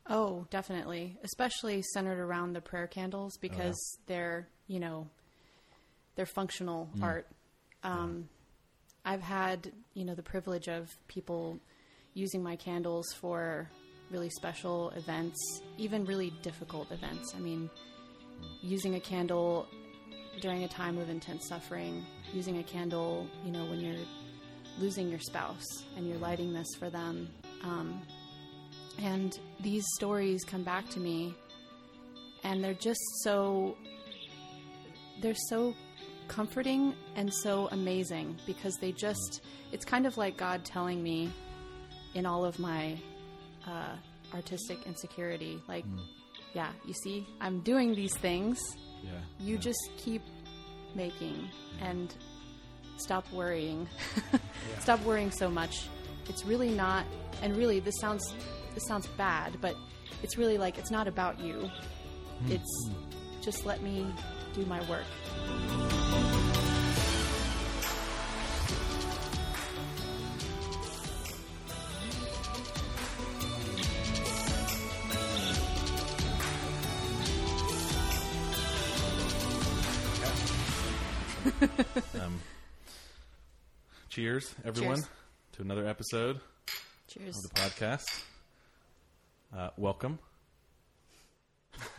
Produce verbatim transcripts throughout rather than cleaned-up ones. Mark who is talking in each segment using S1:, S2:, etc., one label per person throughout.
S1: Oh, definitely. Especially centered around the prayer candles because oh, yeah. they're, you know, they're functional mm. art. Um, yeah. I've had, you know, the privilege of people using my candles for really special events, even really difficult events. I mean, using a candle during a time of intense suffering, using a candle, you know, when you're losing your spouse and you're lighting this for them. Um, and these stories come back to me and they're just so, they're so comforting and so amazing because they just, it's kind of like God telling me in all of my uh, artistic insecurity, like, mm. yeah, you see, I'm doing these things.
S2: Yeah.
S1: You
S2: yeah.
S1: just keep making yeah. and stop worrying. yeah. Stop worrying so much. It's really not, and really this sounds, this sounds bad, but it's really like, it's not about you. Mm. It's mm. just let me do my work.
S2: um, cheers, everyone,
S1: cheers.
S2: to another episode
S1: cheers.
S2: of the podcast. Uh, welcome.
S1: I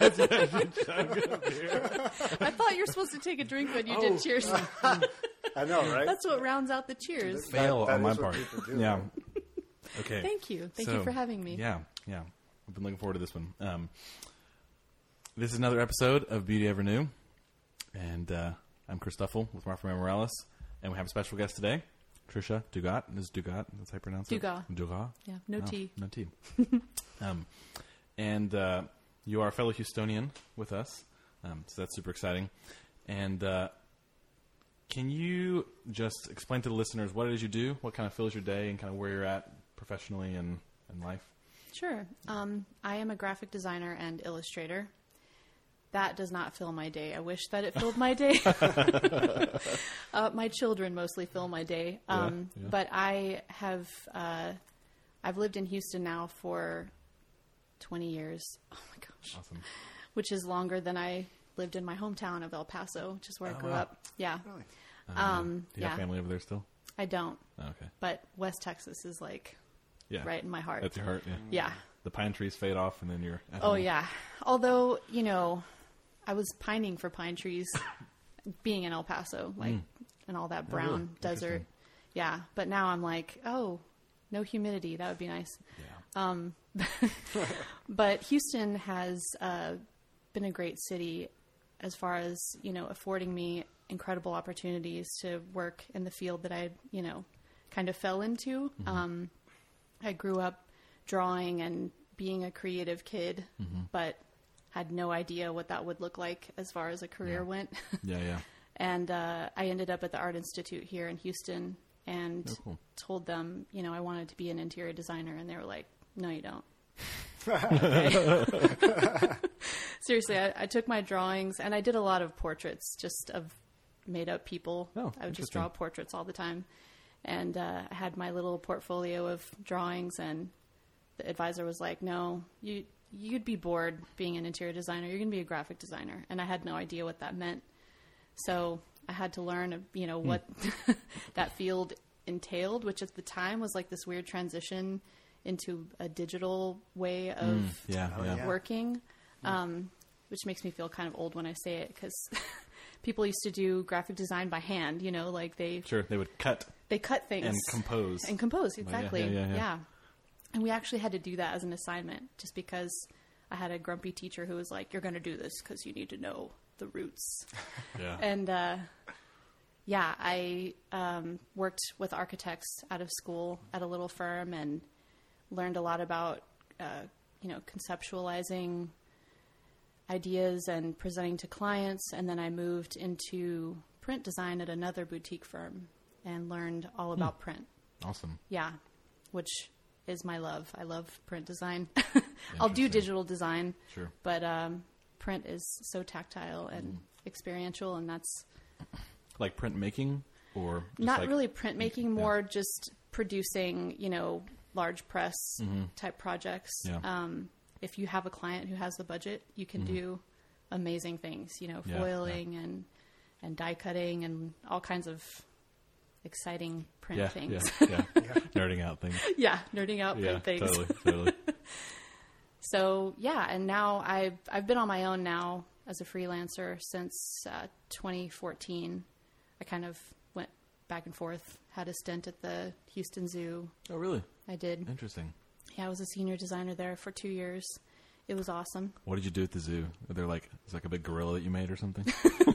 S1: thought you were supposed to take a drink when you oh. did cheers.
S3: I know, right?
S1: That's what rounds out the cheers.
S2: That, Fail that on my part.
S3: Do,
S2: yeah.
S3: Right?
S2: Okay.
S1: Thank you. Thank
S2: so,
S1: you for having me.
S2: Yeah, yeah. I've been looking forward to this one. Um, this is another episode of Beauty Ever New, and uh, I'm Chris Duffel with Martha Morales, and we have a special guest today, Trisha Dugat. This is Dugat. That's how you pronounce
S1: Dugas.
S2: it? Dugas.
S1: Yeah, no, no T.
S2: No T. um, and uh, you are a fellow Houstonian with us, um, so that's super exciting. And uh, can you just explain to the listeners what it is you do, what kind of fills your day, and kind of where you're at professionally and in life?
S1: Sure. Um, I am a graphic designer and illustrator. That does not fill my day. I wish that it filled my day. uh, my children mostly fill my day. Um, yeah, yeah. But I have, uh, I've lived in Houston now for twenty years. Oh my gosh.
S2: Awesome.
S1: Which is longer than I lived in my hometown of El Paso, which is where
S2: oh,
S1: I grew
S2: wow.
S1: up. Yeah.
S3: Really?
S2: Uh,
S1: um,
S2: do you
S1: yeah.
S2: have family over there still?
S1: I don't.
S2: Oh, okay.
S1: But West Texas is like
S2: yeah.
S1: right in my heart.
S2: That's your heart, yeah.
S1: Yeah.
S2: The pine trees fade off and then you're at
S1: Oh,
S2: home.
S1: yeah. Although, you know, I was pining for pine trees being in El Paso, like, mm. and all that brown
S2: oh, really?
S1: desert. Yeah. But now I'm like, oh, no humidity. That would be nice.
S2: Yeah.
S1: Um, but Houston has uh, been a great city as far as, you know, affording me incredible opportunities to work in the field that I, you know, kind of fell into. Mm-hmm. Um, I grew up drawing and being a creative kid, mm-hmm. but had no idea what that would look like as far as a career
S2: yeah.
S1: went.
S2: yeah, yeah.
S1: And uh, I ended up at the Art Institute here in Houston and
S2: oh, cool.
S1: told them, you know, I wanted to be an interior designer. And they were like, no, you don't. Seriously, I, I took my drawings and I did a lot of portraits just of made up people.
S2: Oh,
S1: I would just draw portraits all the time. And uh, I had my little portfolio of drawings, and the advisor was like, no, you, you'd be bored being an interior designer. You're going to be a graphic designer. And I had no idea what that meant. So I had to learn, you know, what hmm. that field entailed, which at the time was like this weird transition into a digital way of
S2: mm, yeah, yeah.
S1: working, um, which makes me feel kind of old when I say it, because people used to do graphic design by hand, you know, like they...
S2: Sure, they would cut.
S1: They cut things.
S2: And compose.
S1: And compose, exactly.
S2: Oh, yeah, yeah, yeah,
S1: yeah. And we actually had to do that as an assignment, just because I had a grumpy teacher who was like, you're going to do this because you need to know the roots.
S2: yeah.
S1: And, uh, yeah, I um, worked with architects out of school at a little firm and learned a lot about, uh, you know, conceptualizing ideas and presenting to clients. And then I moved into print design at another boutique firm and learned all about hmm. print.
S2: Awesome.
S1: Yeah, which is my love. I love print design. I'll do digital design,
S2: sure,
S1: but um, print is so tactile and mm. experiential, and that's...
S2: Like print making? Or just
S1: not
S2: like,
S1: really print making, more
S2: yeah.
S1: just producing, you know, large press
S2: Mm-hmm.
S1: type projects.
S2: Yeah.
S1: Um, if you have a client who has the budget, you can
S2: Mm-hmm.
S1: do amazing things, you know,
S2: Yeah,
S1: foiling and, and die cutting and all kinds of exciting print
S2: Yeah,
S1: things.
S2: yeah, yeah. Nerding out things.
S1: Yeah, nerding out
S2: Yeah,
S1: print things.
S2: totally, totally.
S1: So yeah, and now I've I've been on my own now as a freelancer since uh, twenty fourteen. I kind of went back and forth. Had a stint at the Houston Zoo.
S2: Oh, really?
S1: I did.
S2: Interesting.
S1: Yeah, I was a senior designer there for two years. It was awesome.
S2: What did you do at the zoo? Are there like, it's like a big gorilla that you made or something?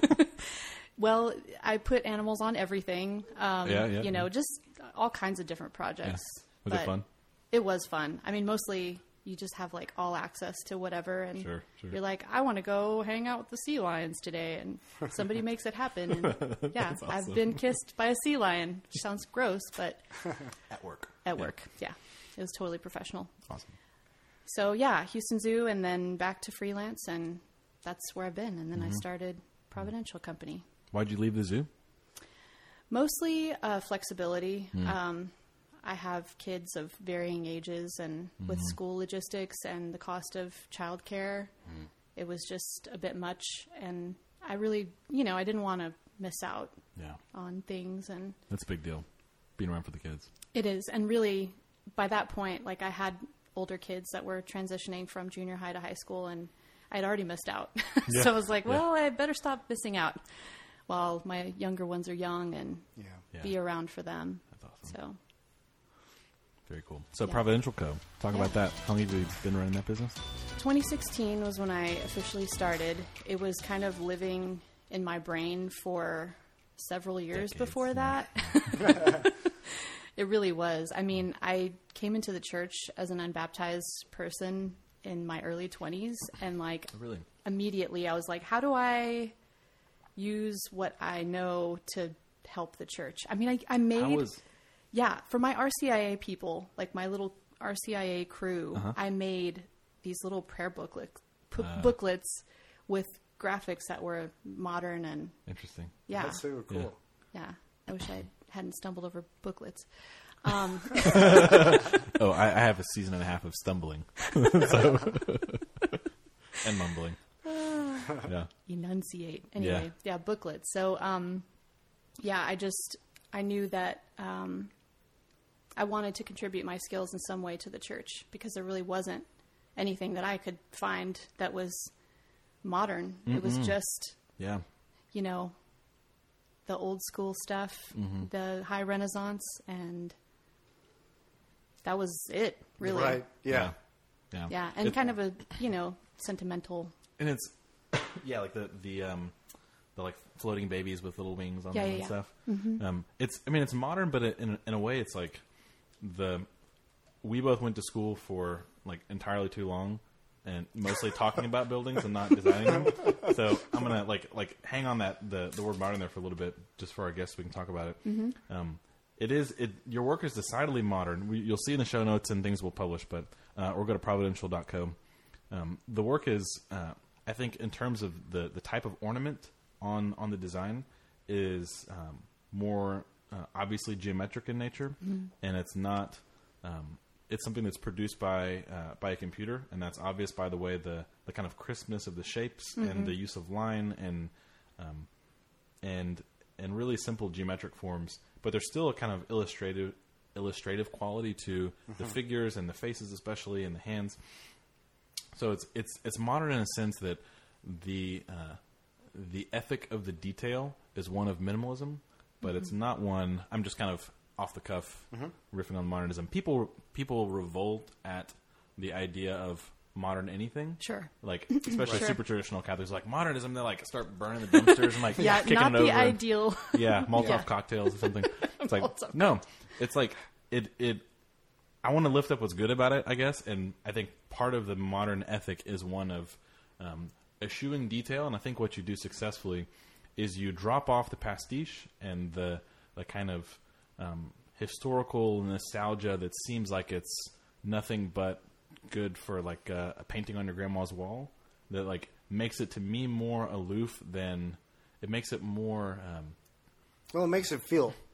S1: Well, I put animals on everything. Um,
S2: Yeah, yeah,
S1: You know,
S2: yeah.
S1: just all kinds of different projects.
S2: Was it
S1: But
S2: fun?
S1: It was fun. I mean, mostly you just have like all access to whatever, and
S2: Sure, sure.
S1: you're like, I want to go hang out with the sea lions today, and somebody makes it happen. And yeah,
S2: That's
S1: I've
S2: awesome.
S1: been kissed by a sea lion, which sounds gross, but
S2: At work.
S1: at work, yeah, it was totally professional.
S2: Awesome.
S1: So yeah, Houston Zoo, and then back to freelance, and that's where I've been. And then
S2: Mm-hmm.
S1: I started Providential Company.
S2: Why'd you leave the zoo?
S1: Mostly uh, flexibility.
S2: Mm.
S1: Um, I have kids of varying ages, and with
S2: Mm-hmm.
S1: school logistics and the cost of childcare,
S2: Mm.
S1: it was just a bit much. And I really, you know, I didn't want to miss out
S2: Yeah.
S1: on things. And
S2: That's a big deal. Being around for the kids.
S1: it is. And really, by that point, like I had older kids that were transitioning from junior high to high school, and I'd already missed out.
S2: Yeah.
S1: So I was like,
S2: Yeah.
S1: well, I better stop missing out while my younger ones are young and
S3: Yeah.
S2: Yeah.
S1: be around for them.
S2: That's awesome.
S1: So
S2: Very cool. So
S1: Yeah.
S2: Providential Co. Talk
S1: Yeah.
S2: about that. How long have you been running that business?
S1: twenty sixteen was when I officially started. It was kind of living in my brain for several years
S2: Decades,
S1: before
S2: yeah.
S1: that. It really was. I mean, I came into the church as an unbaptized person in my early twenties, and like
S2: Oh, really?
S1: immediately I was like, how do I use what I know to help the church? I mean, I, I made...
S2: How was...
S1: Yeah, for my R C I A people, like my little R C I A crew,
S2: Uh-huh.
S1: I made these little prayer booklet, p-
S2: Uh.
S1: booklets with graphics that were modern and
S2: Interesting.
S1: yeah,
S3: That's super cool.
S1: yeah. I wish I hadn't stumbled over booklets. Um,
S2: Oh, I, I have a season and a half of stumbling. so, and mumbling. Yeah.
S1: enunciate anyway. Yeah, booklets. So, um, yeah, I just I knew that um, I wanted to contribute my skills in some way to the church, because there really wasn't anything that I could find that was modern. It was just,
S2: Yeah.
S1: you know, the old school stuff,
S2: Mm-hmm.
S1: the high Renaissance, and that was it, really.
S3: Right. Yeah.
S2: Yeah.
S1: Yeah, and
S2: It-
S1: kind of a, you know, sentimental.
S2: And it's yeah, like the the um the like floating babies with little wings on
S1: Yeah,
S2: them
S1: yeah,
S2: and
S1: yeah.
S2: stuff. Um, it's I mean it's modern, but it, in in a way it's like the we both went to school for like entirely too long and mostly talking about buildings and not designing them. So I'm gonna like like hang on that the the word modern there for a little bit just for our guests so we can talk about it.
S1: Mm-hmm.
S2: Um, it is it your work is decidedly modern. We, you'll see in the show notes and things we'll publish, but uh, or go to providential dot co. Um, the work is, uh, I think, in terms of the, the type of ornament on, on the design, is um, more uh, obviously geometric in nature, and it's not. Um, it's something that's produced by uh, by a computer, and that's obvious by the way the, the kind of crispness of the shapes and the use of line and um, and and really simple geometric forms. But there's still a kind of illustrative illustrative quality to the figures and the faces, especially, and the hands. So it's it's it's modern in a sense that the uh, the ethic of the detail is one of minimalism, but
S1: Mm-hmm.
S2: it's not one. I'm just kind of off the cuff riffing on modernism. People people revolt at the idea of modern anything.
S1: Sure.
S2: Like especially
S1: Sure.
S2: super traditional Catholics, like modernism. They like start burning the dumpsters and like
S1: Yeah,
S2: kicking
S1: not
S2: it
S1: the
S2: over. and-
S1: ideal.
S2: yeah, Molotov
S1: Yeah.
S2: cocktails or something. It's like
S1: Molotov
S2: no, it's like it. It. I want to lift up what's good about it, I guess, and I think part of the modern ethic is one of um, eschewing detail. And I think what you do successfully is you drop off the pastiche and the the kind of um, historical nostalgia that seems like it's nothing but good for like a, a painting on your grandma's wall. That like makes it to me more aloof than it makes it more. Um,
S3: Well, it makes it feel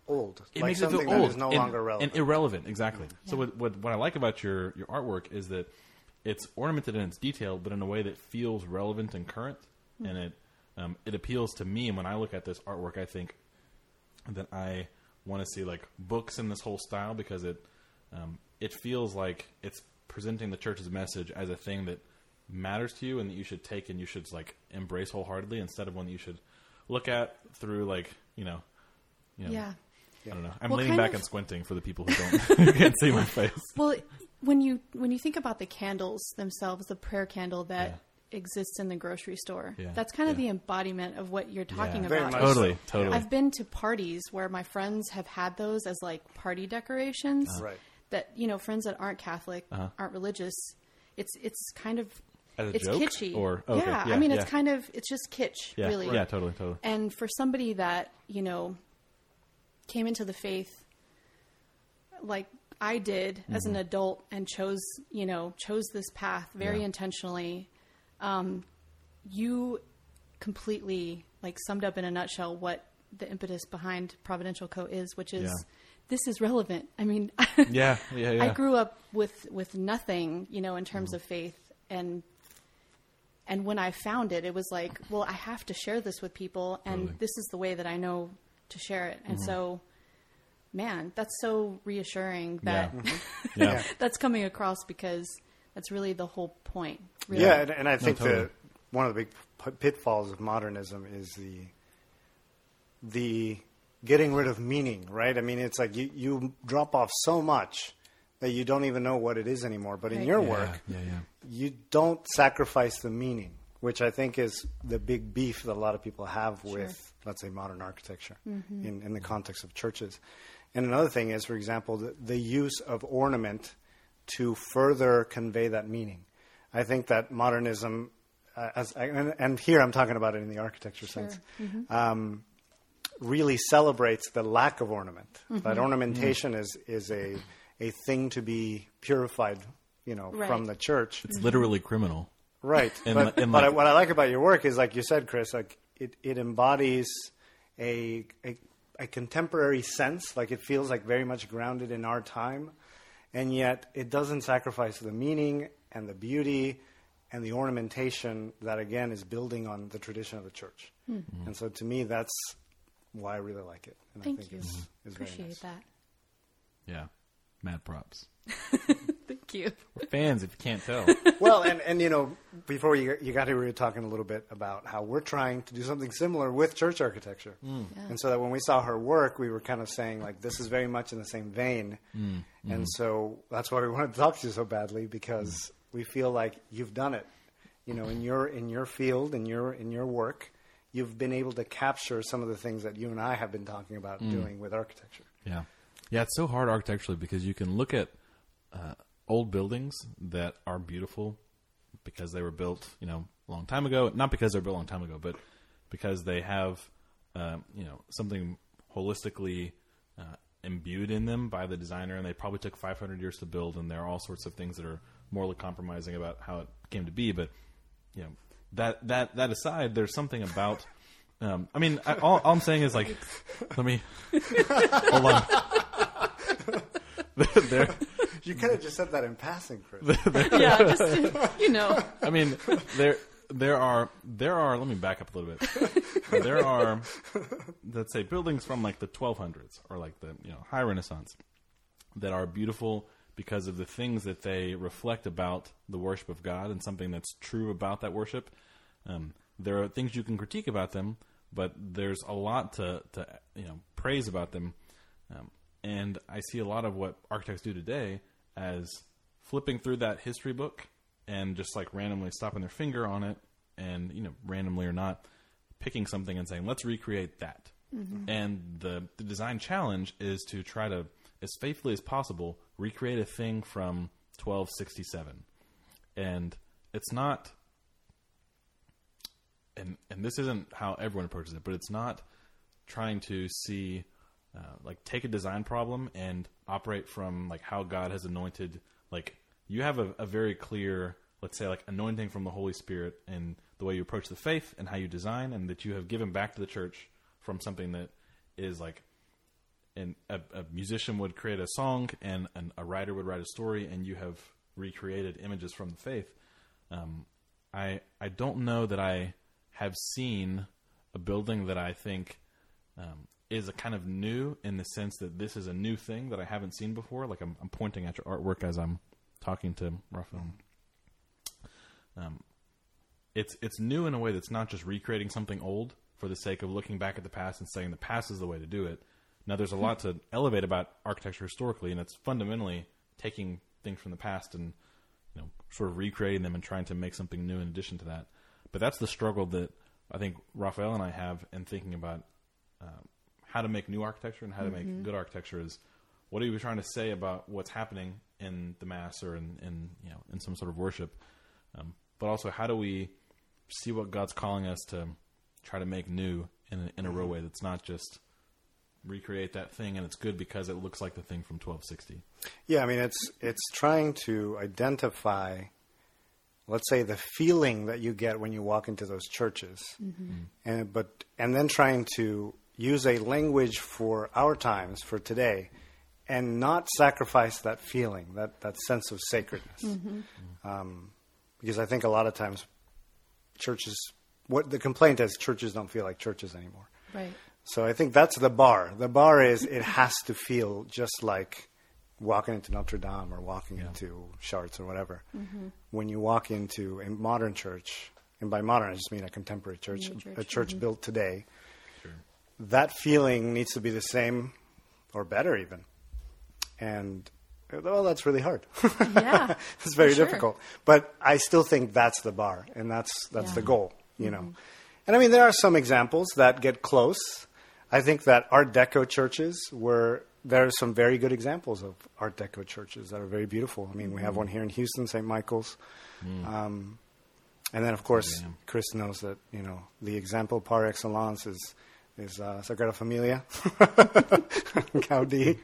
S3: old.
S2: It
S3: like
S2: makes it
S3: something
S2: feel old
S3: that is no
S2: and,
S3: longer relevant.
S2: and irrelevant. Exactly. So
S1: Yeah.
S2: what, what what I like about your your artwork is that it's ornamented and it's detailed, but in a way that feels relevant and current, mm-hmm. and it um, it appeals to me. And when I look at this artwork, I think that I want to see like books in this whole style because it um, it feels like it's presenting the church's message as a thing that matters to you and that you should take and you should like embrace wholeheartedly instead of one that you should look at through like you know, you know
S1: Yeah.
S2: I don't know. I'm
S1: Well,
S2: leaning
S1: kind
S2: back
S1: of-
S2: and squinting for the people who don't who can't see my face.
S1: Well, when you when you think about the candles themselves, the prayer candle that exists in the grocery store,
S2: Yeah.
S1: that's kind of
S2: Yeah.
S1: the embodiment of what you're talking
S2: Yeah.
S3: Very
S1: about.
S3: much
S2: Totally,
S3: so.
S2: totally.
S1: I've been to parties where my friends have had those as like party decorations.
S3: Right.
S1: That you know, friends that aren't Catholic,
S2: Uh-huh.
S1: aren't religious. It's it's kind of
S2: As a
S1: it's
S2: joke?
S1: kitschy.
S2: Or- okay,
S1: yeah,
S2: yeah,
S1: I mean,
S2: yeah.
S1: it's kind of it's just kitsch,
S2: Yeah,
S1: really.
S2: yeah, totally, totally.
S1: And for somebody that, you know, came into the faith like I did mm-hmm. as an adult and chose, you know, chose this path very
S2: Yeah.
S1: intentionally, um, you completely like summed up in a nutshell what the impetus behind Providential Co. is, which is
S2: Yeah.
S1: this is relevant. I mean,
S2: Yeah, yeah, yeah.
S1: I grew up with, with nothing, you know, in terms mm-hmm. of faith, and and when I found it, it was like, well, I have to share this with people, and
S2: Totally.
S1: this is the way that I know to share it. And mm-hmm. so, man, that's so reassuring that
S2: Yeah.
S3: Mm-hmm.
S2: Yeah.
S1: that's coming across because that's really the whole point. Really.
S3: Yeah, and, and I think
S2: totally.
S3: that one of the big p- pitfalls of modernism is the the getting rid of meaning, right? I mean, it's like you, you drop off so much that you don't even know what it is anymore. But in
S1: Right.
S3: your
S2: Yeah,
S3: work,
S2: yeah, yeah.
S3: you don't sacrifice the meaning, which I think is the big beef that a lot of people have
S1: Sure.
S3: with, let's say, modern architecture
S1: Mm-hmm.
S3: in, in the context of churches. And another thing is, for example, the, the use of ornament to further convey that meaning. I think that modernism, uh, as and, and here I'm talking about it in the architecture
S1: Sure.
S3: sense,
S1: Mm-hmm.
S3: um, really celebrates the lack of ornament.
S1: Mm-hmm.
S3: That ornamentation is is a a thing to be purified, you know,
S1: Right.
S3: from the church.
S2: It's literally criminal.
S3: Right.
S2: And
S3: but
S2: li- and
S3: but
S2: like-
S3: I, what I like about your work is, like you said, Chris, like it, it embodies a, a a contemporary sense. Like it feels like very much grounded in our time, and yet it doesn't sacrifice the meaning and the beauty and the ornamentation that, again, is building on the tradition of the church.
S1: Mm-hmm.
S3: And so, to me, that's why I really like it. And
S1: Thank
S3: I think
S1: you.
S3: It's, it's very
S1: Appreciate
S3: nice.
S1: that.
S2: Yeah. Mad props.
S1: Thank you.
S2: We're fans if you can't tell.
S3: Well, and, and you know, before you you got here, we were talking a little bit about how we're trying to do something similar with church architecture.
S2: Mm.
S1: Yeah.
S3: And so that when we saw her work, we were kind of saying, like, this is very much in the same vein.
S2: Mm.
S3: And so that's why we wanted to talk to you so badly, because
S2: Mm.
S3: we feel like you've done it. You know, in your in your field, in your in your work, you've been able to capture some of the things that you and I have been talking about
S2: Mm.
S3: doing with architecture.
S2: Yeah. Yeah, it's so hard architecturally because you can look at uh, old buildings that are beautiful because they were built, you know, a long time ago. Not because they're built a long time ago, but because they have, um, you know, something holistically uh, imbued in them by the designer, and they probably took five hundred years to build, and there are all sorts of things that are morally compromising about how it came to be. But, you know, that that that aside, there's something about... Um, I mean, I, all, all I'm saying is, like, let me... hold on. there,
S3: You could have just said that in passing, Chris.
S1: Yeah, just, you know.
S2: I mean, there there are there are. Let me back up a little bit. There are, let's say, buildings from like the twelve hundreds or like the you know High Renaissance that are beautiful because of the things that they reflect about the worship of God and something that's true about that worship. Um, there are things you can critique about them, but there's a lot to to you know praise about them. Um, and I see a lot of what architects do today as flipping through that history book and just like randomly stopping their finger on it and, you know, randomly or not, picking something and saying, let's recreate that. Mm-hmm. And the, the design challenge is to try to, as faithfully as possible, recreate a thing from twelve sixty-seven. And it's not, and, and this isn't how everyone approaches it, but it's not trying to see... Uh, like take a design problem and operate from like how God has anointed. Like you have a, a very clear, let's say, like anointing from the Holy Spirit in the way you approach the faith and how you design, and that you have given back to the church from something that is like and a, a musician would create a song, and, and a writer would write a story, and you have recreated images from the faith. Um, I I don't know that I have seen a building that I think um, is a kind of new in the sense that this is a new thing that I haven't seen before. Like I'm, I'm pointing at your artwork as I'm talking to Raphael. Um, it's it's new in a way that's not just recreating something old for the sake of looking back at the past and saying the past is the way to do it. Now, there's a lot to elevate about architecture historically, and it's fundamentally taking things from the past and, you know, sort of recreating them and trying to make something new in addition to that. But that's the struggle that I think Raphael and I have in thinking about uh, how to make new architecture and how to
S1: Mm-hmm.
S2: make good architecture. Is what are you trying to say about what's happening in the mass or in, in you know in some sort of worship, um, but also how do we see what God's calling us to try to make new in a, in a real way that's not just recreate that thing and it's good because it looks like the thing from twelve sixty.
S3: Yeah, I mean, it's it's trying to identify, let's say, the feeling that you get when you walk into those churches, mm-hmm. and but and then trying to use a language for our times, for today, and not sacrifice that feeling, that, that sense of sacredness. Mm-hmm. Um, because I think a lot of times churches, what the complaint is, churches don't feel like churches anymore.
S1: Right.
S3: So I think that's the bar. The bar is it has to feel just like walking into Notre Dame or walking
S2: yeah.
S3: into Chartres or whatever.
S1: Mm-hmm.
S3: When you walk into a modern church, and by modern I just mean a contemporary church,
S1: church.
S3: a church
S1: Mm-hmm.
S3: built today,
S2: Sure.
S3: that feeling needs to be the same or better even. And, well, that's really hard.
S1: Yeah.
S3: It's very
S1: sure.
S3: difficult. But I still think that's the bar, and that's that's
S1: Yeah.
S3: the goal, you
S1: Mm-hmm.
S3: know. And, I mean, there are some examples that get close. I think that Art Deco churches were, there are some very good examples of Art Deco churches that are very beautiful. I mean, we have one here in Houston, Saint Michael's.
S2: Mm.
S3: Um, and then, of course,
S2: Yeah.
S3: Chris knows that, you know, the example par excellence is, is uh, Sagrada Familia, Gaudi.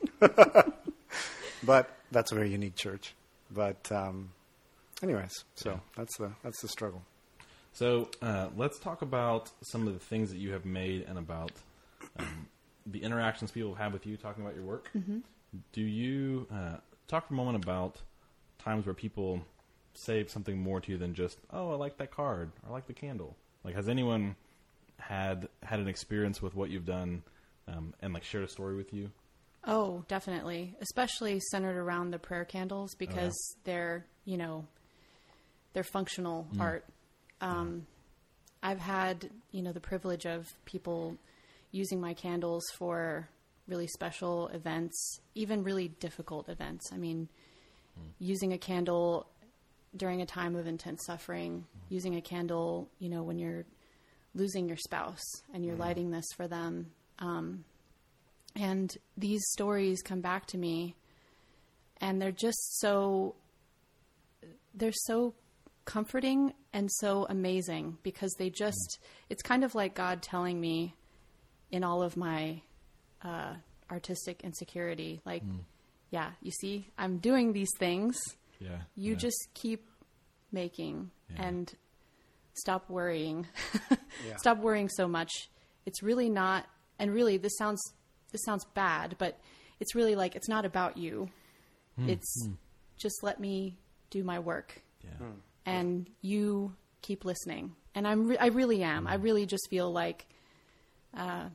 S3: But that's a very unique church. But um, anyways, so
S2: Yeah.
S3: that's the that's the struggle.
S2: So uh, let's talk about some of the things that you have made and about um, the interactions people have with you talking about your work.
S1: Mm-hmm.
S2: Do you uh, talk for a moment about times where people say something more to you than just, oh, I like that card, or I like the candle? Like, has anyone had had an experience with what you've done um, and like shared a story with you?
S1: Oh, definitely. Especially centered around the prayer candles because
S2: Oh,
S1: they're, you know, they're functional
S2: Mm.
S1: art. Um, I've had, you know, the privilege of people using my candles for really special events, even really difficult events. I mean,
S2: Mm.
S1: using a candle during a time of intense suffering, using a candle, you know, when you're losing your spouse and you're
S2: Mm.
S1: lighting this for them. Um, and these stories come back to me and they're just so, they're so comforting and so amazing because they just, it's kind of like God telling me in all of my uh, artistic insecurity, like,
S2: Mm.
S1: yeah, you see, I'm doing these things.
S2: Yeah.
S1: You
S2: yeah.
S1: just keep making
S2: Yeah.
S1: and stop worrying.
S3: Yeah.
S1: Stop worrying so much. It's really not, and really this sounds, this sounds bad, but it's really like, it's not about you.
S2: Mm.
S1: It's
S2: Mm.
S1: just let me do my work
S2: Yeah.
S3: Mm.
S1: and you keep listening. And I'm, re- I really am. I really just feel like, uh,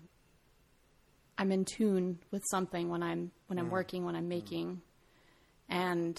S1: I'm in tune with something when I'm, when I'm working, when I'm making, and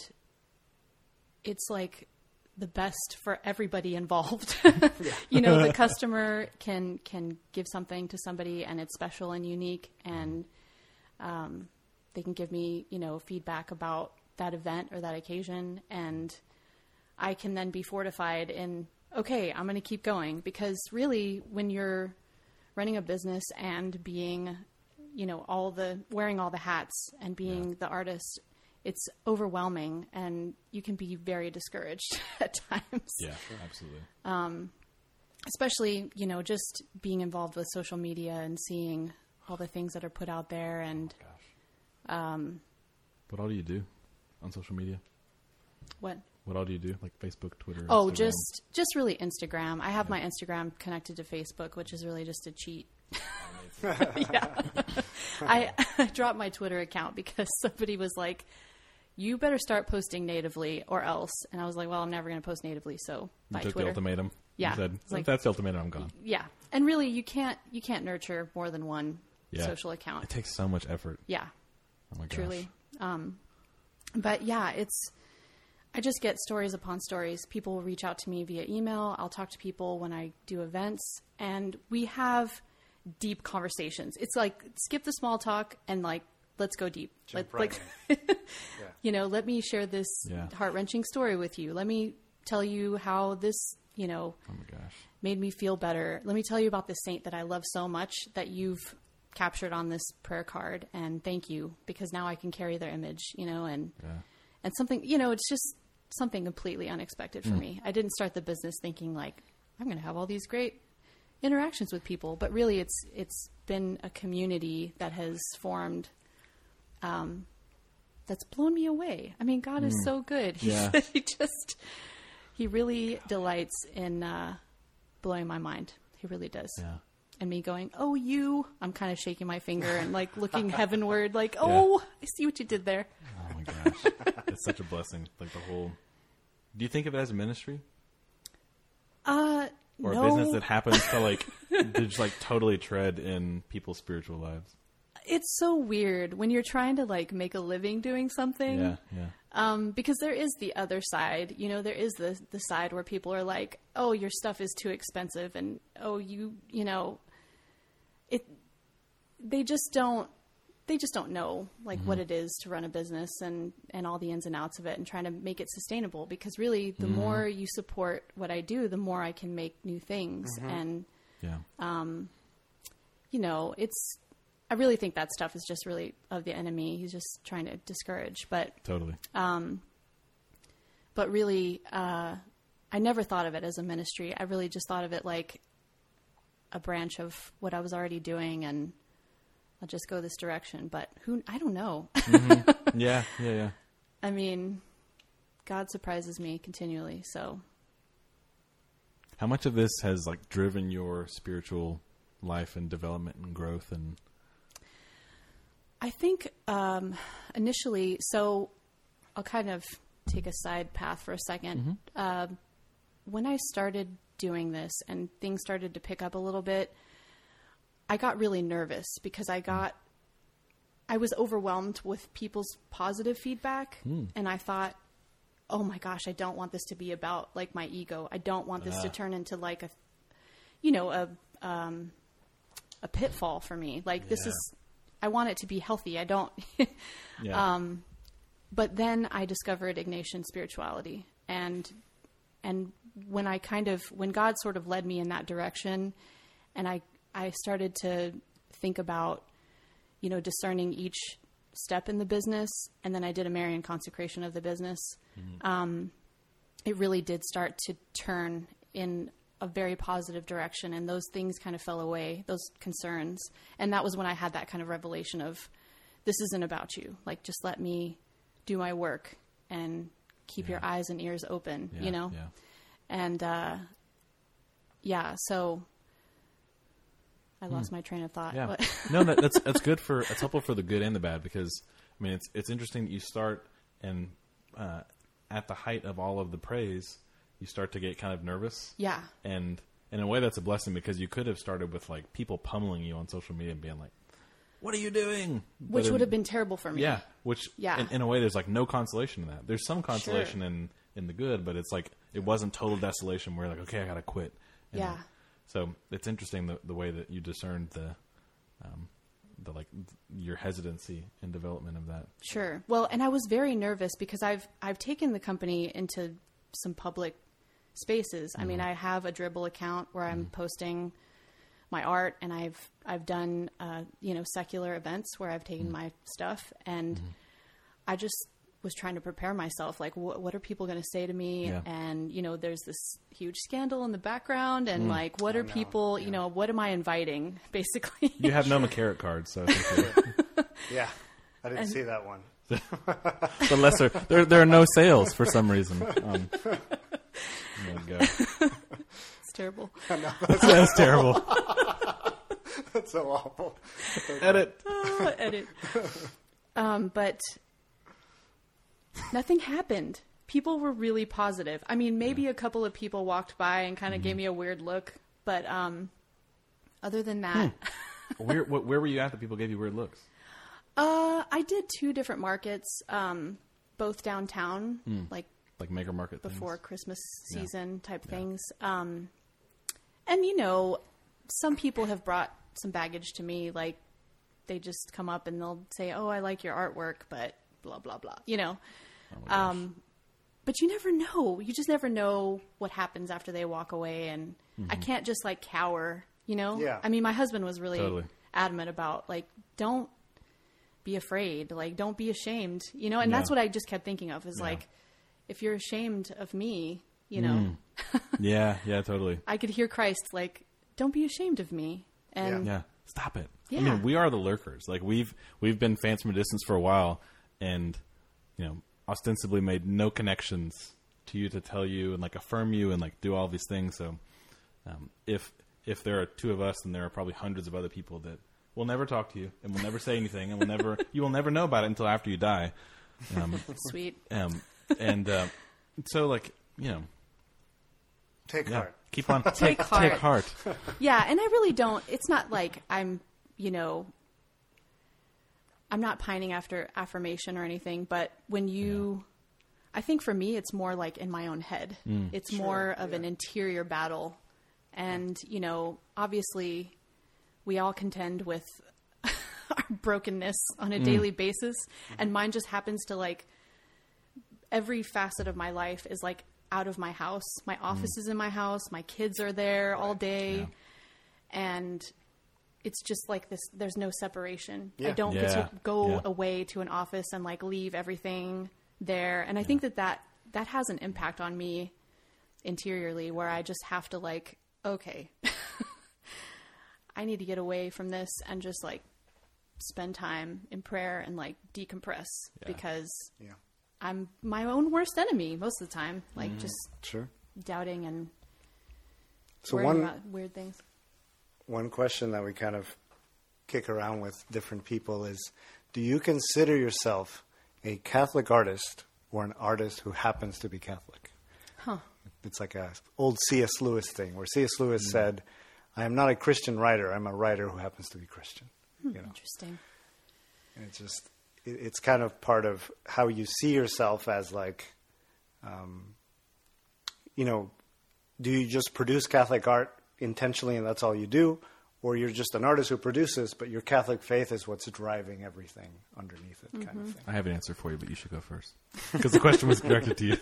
S1: it's like the best for everybody involved. You know, the customer can, can give something to somebody and it's special and unique, and, um, they can give me, you know, feedback about that event or that occasion, and I can then be fortified in, okay, I'm going to keep going. Because really, when you're running a business and being, you know, all the, wearing all the hats and being
S2: Yeah.
S1: the artist, it's overwhelming and you can be very discouraged at times.
S2: Yeah, absolutely.
S1: Especially, you know, just being involved with social media and seeing all the things that are put out there. And
S2: Gosh.
S1: um,
S2: What all do you do on social media?
S1: what?
S2: What all do you do? Like Facebook, Twitter?
S1: Oh,
S2: Instagram?
S1: just just really Instagram. I have my Instagram connected to Facebook, which is really just a cheat. yeah. I, I dropped my Twitter account because somebody was like, you better start posting natively or else. And I was like, well, I'm never going to post natively, so
S2: You
S1: bye,
S2: took
S1: Twitter.
S2: the ultimatum.
S1: Yeah.
S2: You said,
S1: It's like-
S2: if that's the ultimatum, I'm gone.
S1: Yeah. And really, you can't you can't nurture more than one
S2: Yeah.
S1: social account.
S2: It takes so much effort.
S1: Yeah,
S2: Oh my gosh.
S1: truly. Um, but yeah, it's, I just get stories upon stories. People will reach out to me via email. I'll talk to people when I do events, and we have deep conversations. It's like, skip the small talk and like, let's go deep.
S3: Jump
S1: Let,
S3: right
S1: like, you know, let me share this
S2: Yeah.
S1: heart-wrenching story with you. Let me tell you how this, you know,
S2: Oh my gosh.
S1: made me feel better. Let me tell you about the saint that I love so much that you've captured on this prayer card, and thank you, because now I can carry their image, you know, and,
S2: Yeah.
S1: and something, you know, it's just something completely unexpected for me. I didn't start the business thinking like, I'm going to have all these great interactions with people, but really it's, it's been a community that has formed, um, that's blown me away. I mean, God is so good. He's,
S2: Yeah.
S1: he just, he really delights in, uh, blowing my mind. He really does.
S2: Yeah.
S1: And me going, oh, you, I'm kind of shaking my finger and like looking heavenward, like, oh, I see what you did there.
S2: Oh my gosh. It's such a blessing. Like the whole, do you think of it as a ministry?
S1: Uh,
S2: Or
S1: no,
S2: a business that happens to like, to just like totally tread in people's spiritual lives?
S1: it's so weird when you're trying to like make a living doing something.
S2: Yeah. Yeah.
S1: Um, because there is the other side, you know, there is the, the side where people are like, oh, your stuff is too expensive. And, oh, you, you know, it, they just don't, they just don't know like what it is to run a business and, and all the ins and outs of it and trying to make it sustainable, because really the more you support what I do, the more I can make new things. And,
S2: Yeah.
S1: you know, it's, I really think that stuff is just really of the enemy. He's just trying to discourage, but
S2: Totally.
S1: but really, uh, I never thought of it as a ministry. I really just thought of it like a branch of what I was already doing, and I'll just go this direction. But who, I don't know.
S2: Yeah. Yeah. Yeah.
S1: I mean, God surprises me continually. So
S2: How much of this has like driven your spiritual life and development and growth? And
S1: I think um, initially, so I'll kind of take a side path for a second. Um, when I started doing this and things started to pick up a little bit, I got really nervous because I got, I was overwhelmed with people's positive feedback. And I thought, oh my gosh, I don't want this to be about like my ego. I don't want this to turn into like a, you know, a, um, a pitfall for me. Like this
S2: Yeah.
S1: is, I want it to be healthy. I don't,
S2: yeah.
S1: Um, but then I discovered Ignatian spirituality, and and when I kind of when God sort of led me in that direction, and I I started to think about, you know, discerning each step in the business, and then I did a Marian consecration of the business. Um, it really did start to turn in a very positive direction, and those things kind of fell away, those concerns. And that was when I had that kind of revelation of, this isn't about you. Like, just let me do my work and keep
S2: Yeah.
S1: your eyes and ears open,
S2: Yeah,
S1: you know?
S2: Yeah.
S1: And, uh, yeah, so I lost my train of thought.
S2: Yeah.
S1: But
S2: No, that, that's that's good for it's helpful for the good and the bad, because I mean it's it's interesting that you start and uh, at the height of all of the praise, you start to get kind of nervous.
S1: yeah,
S2: And in a way, that's a blessing, because you could have started with like people pummeling you on social media and being like, "What are you doing?"
S1: which
S2: But
S1: would
S2: in-
S1: have been terrible for me.
S2: yeah. Which
S1: Yeah.
S2: In, in a way, there's like no consolation in that. There's some consolation in in the good, but it's like it wasn't total desolation where you're like, okay, I gotta quit. And
S1: Yeah.
S2: So it's interesting the the way that you discerned the um the like your hesitancy in development of that.
S1: Sure. Well, and I was very nervous because I've I've taken the company into some public spaces. I mean, I have a Dribbble account where I'm posting my art, and I've I've done uh, you know, secular events where I've taken my stuff, and I just was trying to prepare myself. Like, wh- what are people going to say to me?
S2: Yeah.
S1: And you know, there's this huge scandal in the background, and like, what are
S3: know,
S1: people? You know, what am I inviting? Basically,
S2: You have no McCarrot card, so I think you're-
S3: Yeah, I didn't
S1: And-
S3: see that one.
S2: the lesser there there are no sales for some reason. Um, there you go.
S1: it's terrible.
S2: That's terrible.
S3: so awful.
S2: Edit.
S1: Oh, edit. Um, but nothing happened. People were really positive. I mean, maybe a couple of people walked by and kind of mm-hmm. gave me a weird look, but um, other than that,
S2: hmm. where wh- where were you at that people gave you weird looks?
S1: Uh, I did two different markets, um, both downtown, mm. like
S2: like mega market
S1: before
S2: things.
S1: Christmas season
S2: yeah.
S1: type
S2: yeah.
S1: things. Um, and you know, some people have brought some baggage to me, like they just come up and they'll say, "Oh, I like your artwork," but blah blah blah. You know,
S2: oh
S1: um, but you never know. You just never know what happens after they walk away, and mm-hmm. I can't just like cower. You know,
S3: yeah.
S1: I mean, my husband was really
S2: totally.
S1: adamant about like, don't be afraid, like don't be ashamed, you know, and
S2: yeah.
S1: that's what I just kept thinking of is
S2: yeah.
S1: like, if you're ashamed of me, you know,
S2: mm. yeah, yeah, totally.
S1: I could hear Christ like, don't be ashamed of me, and
S2: yeah, yeah. stop it.
S1: Yeah.
S2: I mean, we are the lurkers. Like we've we've been fans from a distance for a while, and you know, ostensibly made no connections to you to tell you and like affirm you and like do all these things. So, um, if if there are two of us, then there are probably hundreds of other people that will never talk to you and will never say anything and will never you will never know about it until after you die. Um,
S1: Sweet.
S2: Um, and uh, so, like you know,
S3: take
S2: yeah,
S3: heart.
S2: Keep on
S1: take,
S2: take
S1: heart.
S2: Take heart.
S1: Yeah, and I really don't. It's not like I'm, you know, I'm not pining after affirmation or anything. But when you, yeah. I think for me, it's more like in my own head.
S2: Mm.
S1: It's
S3: Sure,
S1: more of
S3: yeah.
S1: an interior battle. And, you know, obviously we all contend with our brokenness on a mm. daily basis. And mine just happens to like, every facet of my life is like out of my house. My office mm. is in my house. My kids are there all day.
S2: Yeah.
S1: And it's just like this, there's no separation.
S3: Yeah.
S1: I don't
S2: Yeah.
S1: get to go
S2: Yeah.
S1: away to an office and like leave everything there. And I yeah. think that, that that has an impact on me interiorly where I just have to like, okay, I need to get away from this and just like spend time in prayer and like decompress
S2: yeah.
S1: because
S3: yeah.
S1: I'm my own worst enemy most of the time. Like
S2: mm.
S1: just
S3: sure.
S1: doubting and
S3: so
S1: worrying
S3: one,
S1: about weird things.
S3: One question that we kind of kick around with different people is, do you consider yourself a Catholic artist or an artist who happens to be Catholic?
S1: Huh.
S3: It's like a old C S Lewis thing where C S Lewis mm. said, I am not a Christian writer. I'm a writer who happens to be Christian.
S1: Hmm,
S3: you know?
S1: Interesting.
S3: And it's just, it, it's kind of part of how you see yourself as like, um, you know, do you just produce Catholic art intentionally and that's all you do? Or you're just an artist who produces, but your Catholic faith is what's driving everything underneath it, mm-hmm. kind of thing.
S2: I have an answer for you, but you should go first. Because the question was directed to you.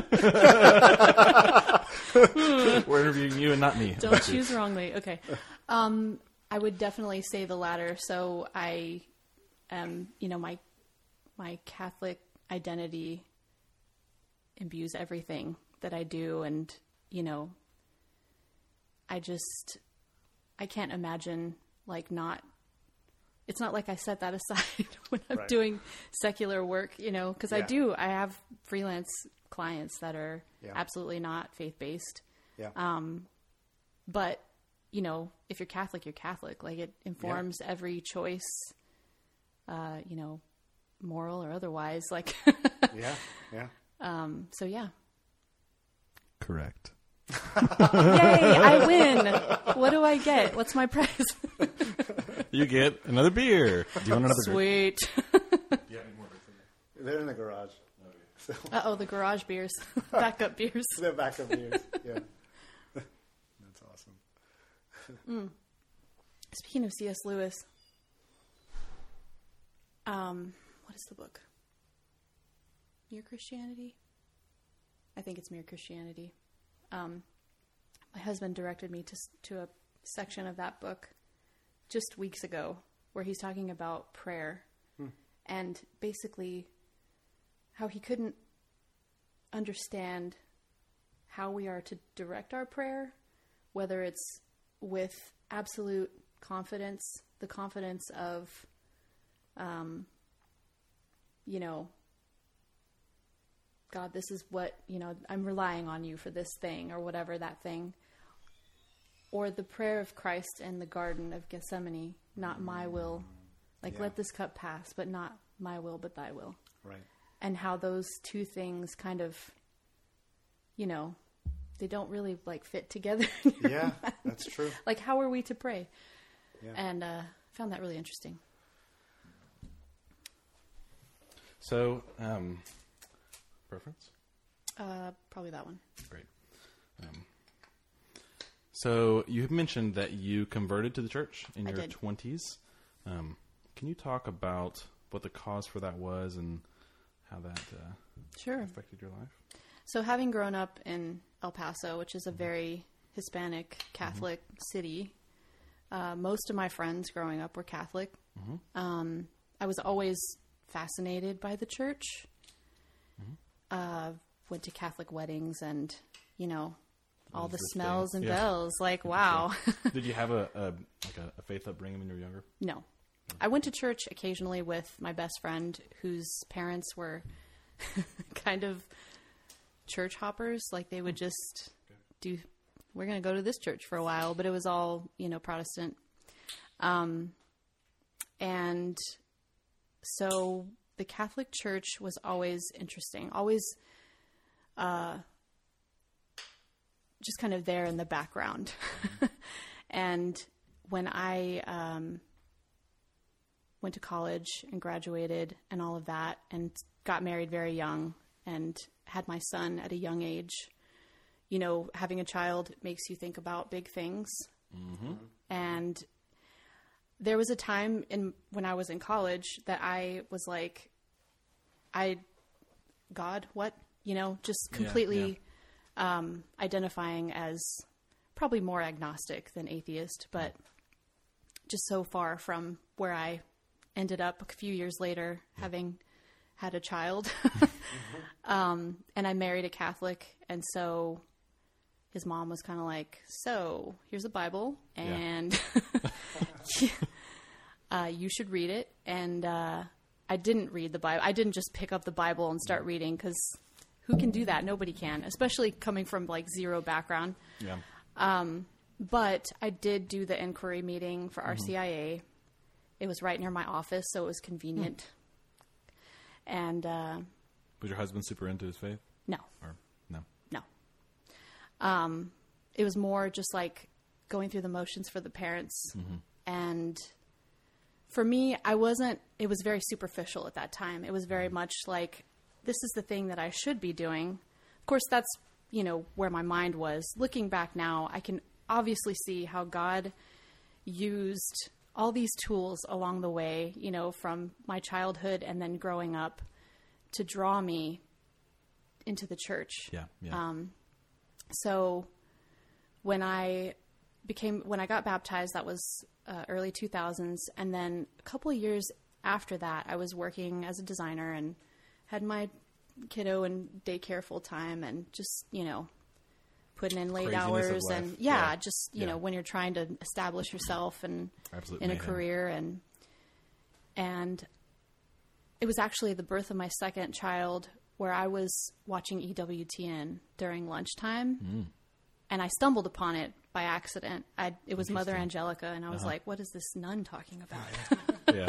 S2: We're interviewing you and not me.
S1: Don't choose wrongly. Okay. Um, I would definitely say the latter. So I am, you know, my my Catholic identity imbues everything that I do. And, you know, I just... I can't imagine like not, it's not like I set that aside when I'm
S3: right.
S1: doing secular work, you know, cause
S3: yeah.
S1: I do, I have freelance clients that are
S3: yeah.
S1: absolutely not faith-based.
S3: Yeah.
S1: Um, but you know, if you're Catholic, you're Catholic, like it informs yeah. every choice, uh, you know, moral or otherwise, like,
S3: yeah. Yeah.
S1: Um, so yeah.
S2: Correct.
S1: Yay, I win. What do I get? What's my prize?
S2: You get another beer. Do you want another
S1: Sweet.
S2: beer? Yeah, more beers.
S3: They're in the garage. Okay. So.
S1: Uh-oh, the garage beers. Backup beers.
S3: They're backup beers, yeah. That's awesome.
S1: Mm. Speaking of C S Lewis, um, what is the book? Mere Christianity? I think it's Mere Christianity. Um, my husband directed me to to a section of that book just weeks ago where he's talking about prayer hmm. and basically how he couldn't understand how we are to direct our prayer, whether it's with absolute confidence, the confidence of, um, you know, God, this is what, you know, I'm relying on you for this thing or whatever that thing. or the prayer of Christ in the Garden of Gethsemane, not my will. Like,
S3: Yeah.
S1: let this cup pass, but not my will, but thy will.
S3: Right.
S1: And how those two things kind of, you know, they don't really like fit together. in your
S3: Yeah,
S1: mind.
S3: that's true.
S1: Like, how are we to pray?
S3: Yeah.
S1: And uh, found that really interesting.
S2: So, um, preference?
S1: Uh, probably that one.
S2: Great. Um, so you have mentioned that you converted to the church in
S1: I
S2: your
S1: did.
S2: twenties. Um, can you talk about what the cause for that was and how that uh,
S1: Sure.
S2: affected your life?
S1: So having grown up in El Paso, which is a very Hispanic Catholic city, uh, most of my friends growing up were Catholic. Um, I was always fascinated by the church. Uh, went to Catholic weddings and, you know, all the
S2: This
S1: smells
S2: thing.
S1: and
S2: Yeah.
S1: bells. Like, wow.
S2: Did you have a, a like a, a faith upbringing when you were younger?
S1: No. I went to church occasionally with my best friend whose parents were kind of church hoppers. Like, they would just do, we're going to go to this church for a while, but it was all, you know, Protestant. Um, and so the Catholic Church was always interesting, always uh, just kind of there in the background. And when I um, went to college and graduated and all of that and got married very young and had my son at a young age, you know, having a child makes you think about big things.
S2: Mm-hmm.
S1: And there was a time in when I was in college that I was like, I, God, what? You know, just
S2: Yeah,
S1: completely Um, identifying as probably more agnostic than atheist, but just so far from where I ended up a few years later, having had a child. um, and I married a Catholic, and so his mom was kind of like, so here's a Bible, and uh, you should read it. And uh, I didn't read the Bible. I didn't just pick up the Bible and start reading, because who can do that? Nobody can, especially coming from like zero background.
S2: Yeah.
S1: But I did do the inquiry meeting for R C I A. It was right near my office, so it was convenient. And uh,
S2: Was your husband super into his faith?
S1: no,
S2: Or no?
S1: no. Um, it was more just like going through the motions for the parents. And for me, I wasn't, it was very superficial at that time. It was very much like, this is the thing that I should be doing. Of course, that's, you know, where my mind was. Looking back now, I can obviously see how God used all these tools along the way, you know, from my childhood and then growing up to draw me into the church.
S2: Yeah. Yeah.
S1: Um, so when I became, when I got baptized, that was uh, early two thousands. And then a couple of years after that, I was working as a designer and had my kiddo in daycare full time and just, you know, putting in late
S2: Craziness of
S1: hours
S2: life.
S1: and yeah,
S2: Yeah.
S1: just, you
S2: Yeah.
S1: know, when you're trying to establish yourself and
S2: Absolute
S1: in a
S2: mayhem.
S1: career. And, and it was actually the birth of my second child where I was watching E W T N during lunchtime
S2: Mm.
S1: and I stumbled upon it by accident. I, it was Mother
S2: Interesting.
S1: Angelica, and I was
S2: Uh-huh.
S1: like, what is this nun talking about?
S2: Yeah.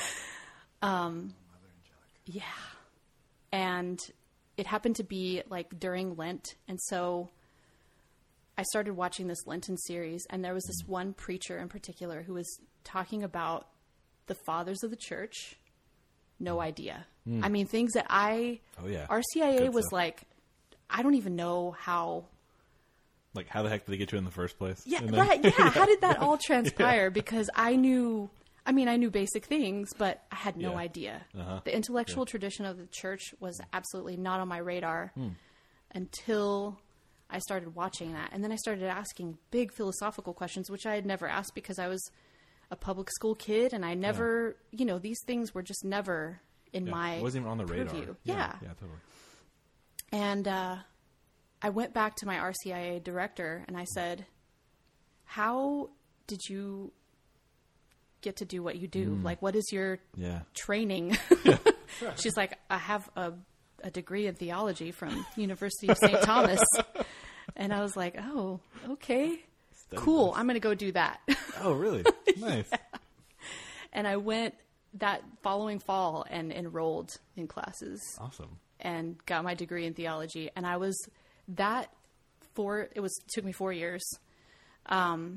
S1: Yeah. And it happened to be like during Lent. And so I started watching this Lenten series, and there was this one preacher in particular who was talking about the fathers of the church. No idea. I mean, things that I,
S2: Oh, yeah.
S1: R C I A
S2: Good
S1: was
S2: stuff.
S1: like, I don't even know how.
S2: Like, how the heck did they get you in the first place?
S1: Yeah,
S2: And then-
S1: right. Yeah. How did that all transpire? Because I knew, I mean, I knew basic things, but I had no
S2: Yeah.
S1: idea.
S2: Uh-huh.
S1: The intellectual tradition of the church was absolutely not on my radar
S2: Hmm.
S1: until I started watching that. And then I started asking big philosophical questions, which I had never asked because I was a public school kid and I never, you know, these things were just never in
S2: Yeah.
S1: my
S2: It wasn't even on the radar.
S1: purview.
S2: Yeah.
S1: Yeah.
S2: Yeah, totally.
S1: And uh, I went back to my R C I A director and I said, how did you get to do what you do? Like, what is your
S2: Yeah.
S1: training? She's like, I have a, a degree in theology from University of Saint Thomas. And I was like, oh, okay. cool,
S2: nice.
S1: I'm going to go do that.
S2: Oh, really? Nice.
S1: And I went that following fall and enrolled in classes
S2: Awesome.
S1: and got my degree in theology. And I was that for, it was, took me four years. Um,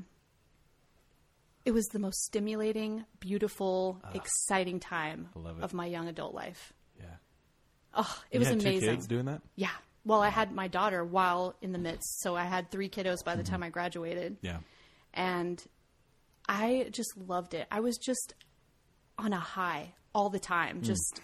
S1: it was the most stimulating, beautiful, exciting time
S2: I love it.
S1: of my young adult life.
S2: Yeah.
S1: Oh, it
S2: You
S1: was
S2: had
S1: amazing.
S2: Two kids doing that?
S1: Yeah. Well, I had my daughter while in the midst. So I had three kiddos by the time I graduated.
S2: Yeah.
S1: And I just loved it. I was just on a high all the time, just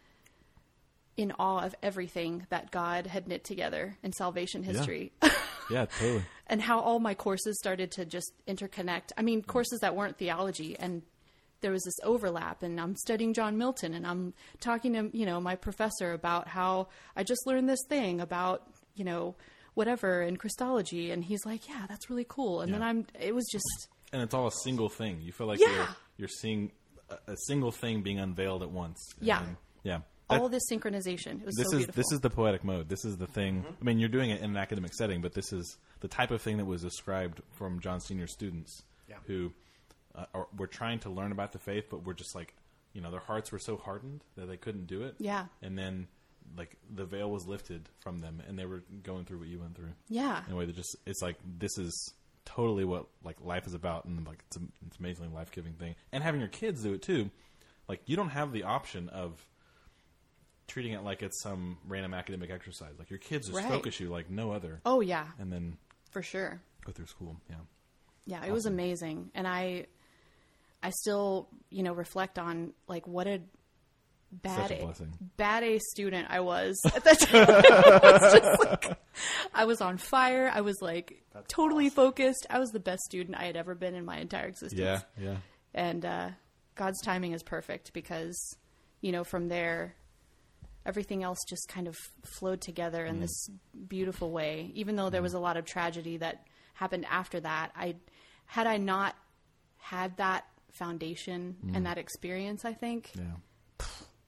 S1: in awe of everything that God had knit together in salvation history.
S2: Yeah, totally.
S1: And how all my courses started to just interconnect. I mean, courses that weren't theology, and there was this overlap, and I'm studying John Milton, and I'm talking to, you know, my professor about how I just learned this thing about, you know, whatever in Christology, and he's like, yeah, that's really cool. And
S2: Yeah.
S1: then I'm, it was just,
S2: And it's all a single thing. You feel like
S1: Yeah.
S2: you're you're seeing a, a single thing being unveiled at once. And
S1: Yeah.
S2: then- yeah.
S1: all
S2: That-
S1: this synchronization. It was
S2: this
S1: so
S2: is
S1: beautiful.
S2: this is the poetic mode. This is the thing. I mean, you're doing it in an academic setting, but this is the type of thing that was described from John Senior students
S3: Yeah.
S2: who uh, are, were trying to learn about the faith, but were just like, you know, their hearts were so hardened that they couldn't do it.
S1: Yeah.
S2: And then, like, the veil was lifted from them, and they were going through what you went through.
S1: Yeah.
S2: In a way that just, it's like, this is totally what, like, life is about, and, like, it's, a, it's an amazingly life-giving thing. And having your kids do it, too. Like, you don't have the option of treating it like it's some random academic exercise. Like, your kids just
S1: Right.
S2: focus you like no other.
S1: Oh, yeah,
S2: And then
S1: for sure.
S2: go through school. Yeah.
S1: Yeah, it was amazing. And I I still, you know, reflect on like what a bad
S2: Such a
S1: A,
S2: blessing.
S1: bad A student I was at that time. I was just like I was on fire. I was like totally focused. I was the best student I had ever been in my entire existence.
S2: Yeah, yeah.
S1: And uh, God's timing is perfect because, you know, from there, everything else just kind of flowed together in this beautiful way. Even though there was a lot of tragedy that happened after that, I had I not had that foundation and that experience, I think,
S2: Yeah.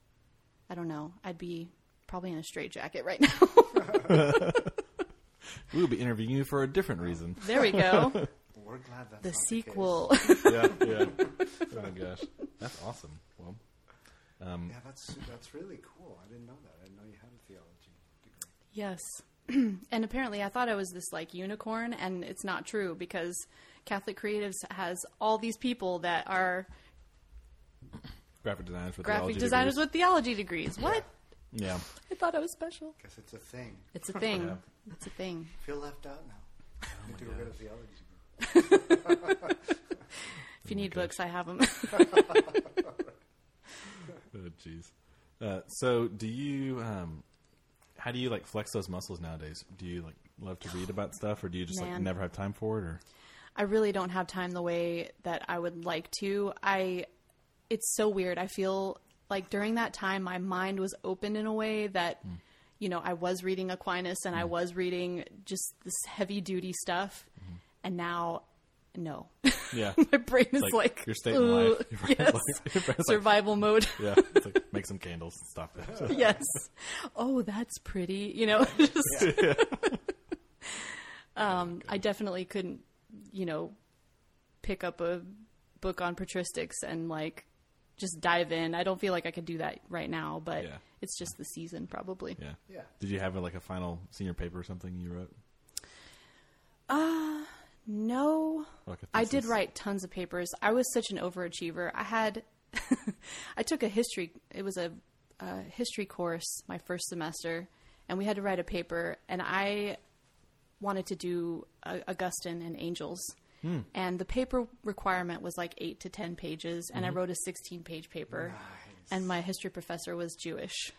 S1: I don't know, I'd be probably in a straitjacket right now.
S2: We'll be interviewing you for a different reason.
S1: There we go.
S3: We're glad that's
S1: The
S3: not
S1: sequel.
S2: yeah, yeah. Oh my gosh, that's awesome. Well, um,
S3: The case. Yeah, that's that's really cool. I didn't know that. I didn't know you had a theology degree.
S1: Yes. And apparently I thought I was this like unicorn, and it's not true because Catholic Creatives has all these people that are
S2: graphic designers with
S1: graphic
S2: theology
S1: degrees
S2: degrees.
S1: with theology degrees. What?
S2: Yeah.
S1: I thought I was special.
S3: Guess it's a thing.
S1: It's a thing.
S2: Yeah.
S1: It's a thing.
S3: Feel left out now.
S2: Oh
S3: Need to go get a theology degree.
S1: If you need books, I have them.
S2: Oh, jeez. Uh, so, do you? Um, how do you like flex those muscles nowadays? Do you like love to read about stuff, or do you just like
S1: Man.
S2: never have time for it? Or
S1: I really don't have time the way that I would like to. I, it's so weird. I feel like during that time, my mind was open in a way that,
S2: Mm.
S1: you know, I was reading Aquinas and I was reading just this heavy duty stuff.
S2: Mm-hmm.
S1: And now, no.
S2: yeah,
S1: My brain is
S2: like,
S1: like,
S2: your state in
S1: "Ugh."
S2: life. Your brain's
S1: Yes.
S2: like- your brain's like,
S1: Survival mode.
S2: yeah, it's like make some candles and stop it.
S1: Yes. Oh, that's pretty. You know, just, um, I definitely couldn't, you know, pick up a book on patristics and like just dive in. I don't feel like I could do that right now, but
S2: Yeah.
S1: it's just the season probably.
S2: Yeah.
S3: Yeah.
S2: Did you have like a final senior paper or something you wrote?
S1: Uh, no.
S2: Or, like, a
S1: I did
S2: thesis?
S1: write tons of papers. I was such an overachiever. I had, I took a history, it was a, a history course my first semester, and we had to write a paper, and I wanted to do uh, Augustine and angels.
S2: Hmm.
S1: And the paper requirement was like eight to ten pages, and
S2: Mm-hmm.
S1: I wrote a sixteen page paper.
S3: Nice.
S1: And my history professor was Jewish.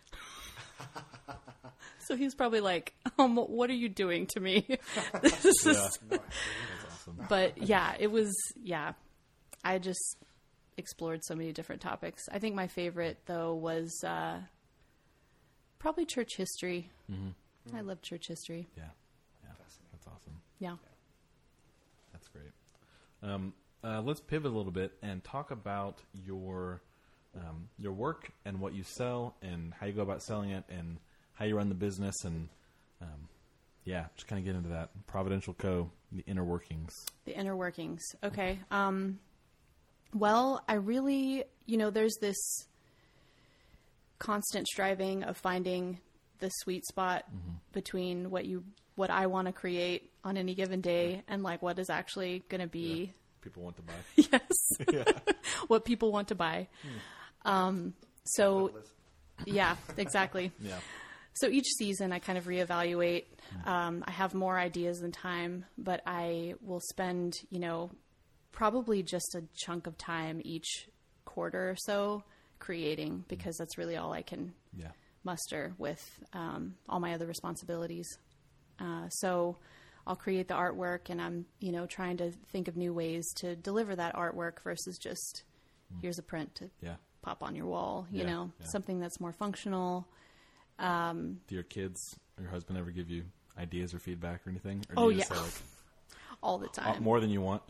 S1: So he was probably like, um, what are you doing to me? This is
S2: Yeah.
S3: No, I believe
S2: That's awesome.
S1: but yeah, it was, yeah, I just explored so many different topics. I think my favorite, though, was uh, probably church history.
S2: Mm-hmm.
S1: I love church history.
S2: Yeah. Yeah. That's awesome.
S1: Yeah.
S2: That's great. Um, uh, let's pivot a little bit and talk about your um, your work and what you sell and how you go about selling it and how you run the business and um, yeah, just kind of get into that. Providential Co., the inner workings.
S1: The inner workings. Okay. Um, well, I really, you know, there's this constant striving of finding the sweet spot mm-hmm. between what you, what I want to create on any given day and like what is actually going to be.
S2: Yeah. People want to buy.
S1: Yes.
S2: Yeah.
S1: What people want to buy. Hmm. Um, so yeah, exactly.
S2: Yeah.
S1: So each season I kind of reevaluate. Um, I have more ideas than time, but I will spend, you know, probably just a chunk of time each quarter or so creating because that's really all I can
S2: yeah.
S1: muster with um, all my other responsibilities. Uh, so I'll create the artwork and I'm, you know, trying to think of new ways to deliver that artwork versus just mm. here's a print to
S2: yeah.
S1: pop on your wall, you
S2: yeah.
S1: know,
S2: yeah.
S1: something that's more functional. Um,
S2: do your kids or your husband ever give you ideas or feedback or anything? Or do
S1: oh,
S2: you
S1: yeah.
S2: just say, like,
S1: all the time.
S2: Uh, more than you want.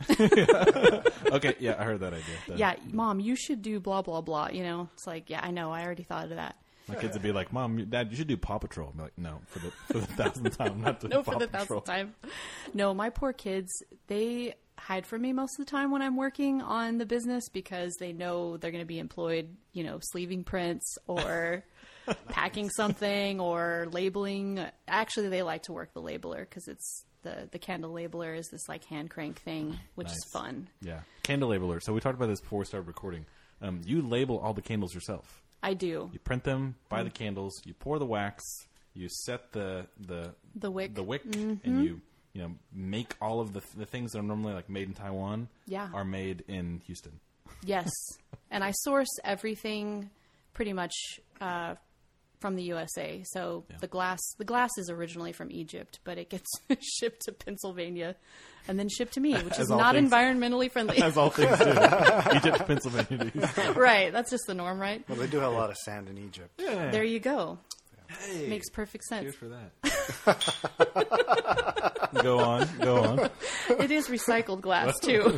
S2: Okay, yeah, I heard that idea. That,
S1: yeah, Mom, you should do blah, blah, blah. You know, it's like, yeah, I know. I already thought of that.
S2: My kids would be like, Mom, Dad, you should do Paw Patrol. I'm like, no, for the, for the thousandth time, not to
S1: No,
S2: Paw
S1: for the
S2: Patrol.
S1: thousandth time. No, my poor kids, they hide from me most of the time when I'm working on the business because they know they're going to be employed, you know, sleeving prints or packing something or labeling. Actually, they like to work the labeler because it's the, the candle labeler is this like hand crank thing, which
S2: Nice.
S1: is fun.
S2: Yeah, candle labeler. So we talked about this before we started recording. Um, you label all the candles yourself.
S1: I do.
S2: You print them, buy mm. the candles, you pour the wax, you set the the
S1: the wick,
S2: the wick,
S1: mm-hmm.
S2: and you you know make all of the the things that are normally like made in Taiwan.
S1: Yeah.
S2: Are made in Houston.
S1: Yes, and I source everything pretty much uh, from the U S A. So yeah. the glass the glass is originally from Egypt, but it gets shipped to Pennsylvania and then shipped to me, which
S2: As
S1: is not
S2: things,
S1: environmentally friendly.
S2: As all things do. Egypt to Pennsylvania.
S1: Right, that's just the norm, right?
S3: Well, they do have a lot of sand in Egypt.
S2: Yeah.
S1: There you go.
S2: Hey,
S1: makes perfect sense.
S2: Cheers for that. Go on, go on.
S1: It is recycled glass too.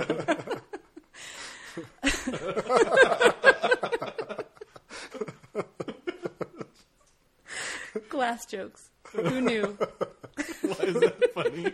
S1: Glass jokes. Who knew?
S2: Why is that funny?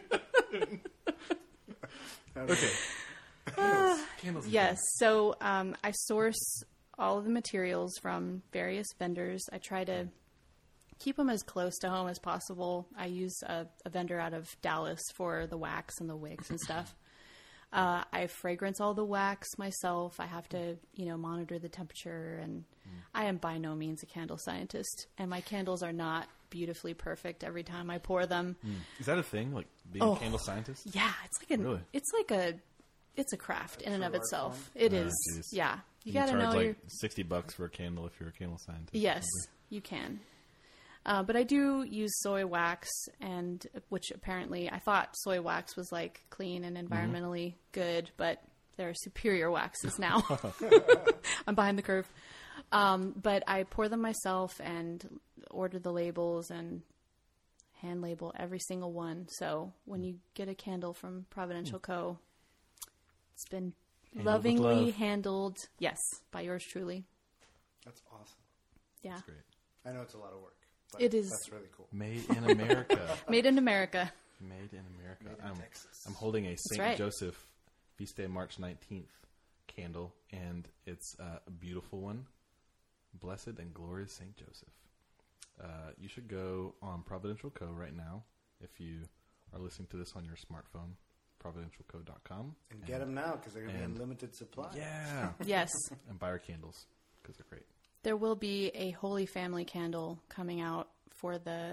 S2: Okay.
S1: Uh,
S2: Candles.
S1: yes. So um, I source all of the materials from various vendors. I try to keep them as close to home as possible. I use a, a vendor out of Dallas for the wax and the wicks and stuff. Uh, I fragrance all the wax myself. I have to, you know, monitor the temperature, and mm. I am by no means a candle scientist, and my candles are not beautifully perfect every time I pour them.
S2: Mm. Is that a thing, like being
S1: oh,
S2: a candle scientist?
S1: Yeah, it's like a,
S2: really?
S1: it's like a, it's a craft in and of itself.
S3: Form?
S1: It
S2: oh,
S1: is,
S2: geez.
S1: yeah. You,
S2: you
S1: got to know
S2: like
S1: your
S2: sixty bucks for a candle if you're a candle scientist.
S1: Yes, you can. Uh, but I do use soy wax, and which apparently I thought soy wax was like clean and environmentally mm-hmm. good, but there are superior waxes now. I'm behind the curve. Um, but I pour them myself and order the labels and hand label every single one. So when you get a candle from Providential mm. Co., it's been handled lovingly love. handled, yes, by yours truly.
S3: That's awesome.
S1: Yeah.
S2: That's great.
S3: I know it's a lot of work. But
S1: it is.
S3: That's really cool.
S2: Made in America.
S1: Made in America.
S2: Made in America.
S3: Made in
S2: I'm,
S3: Texas.
S2: I'm holding a Saint
S1: right.
S2: Joseph Feast Day March nineteenth candle, and it's uh, a beautiful one. Blessed and glorious Saint Joseph. Uh, you should go on Providential Co. right now if you are listening to this on your smartphone, providential co dot com.
S3: And, and get them now because they're going to be in limited supply.
S2: Yeah.
S1: Yes.
S2: And buy our candles because they're great.
S1: There will be a Holy Family candle coming out for the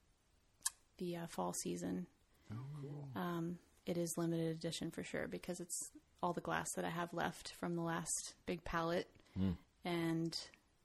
S1: the uh, fall season.
S3: Oh, cool.
S1: Um, it is limited edition for sure because it's all the glass that I have left from the last big pallet.
S2: Mm.
S1: And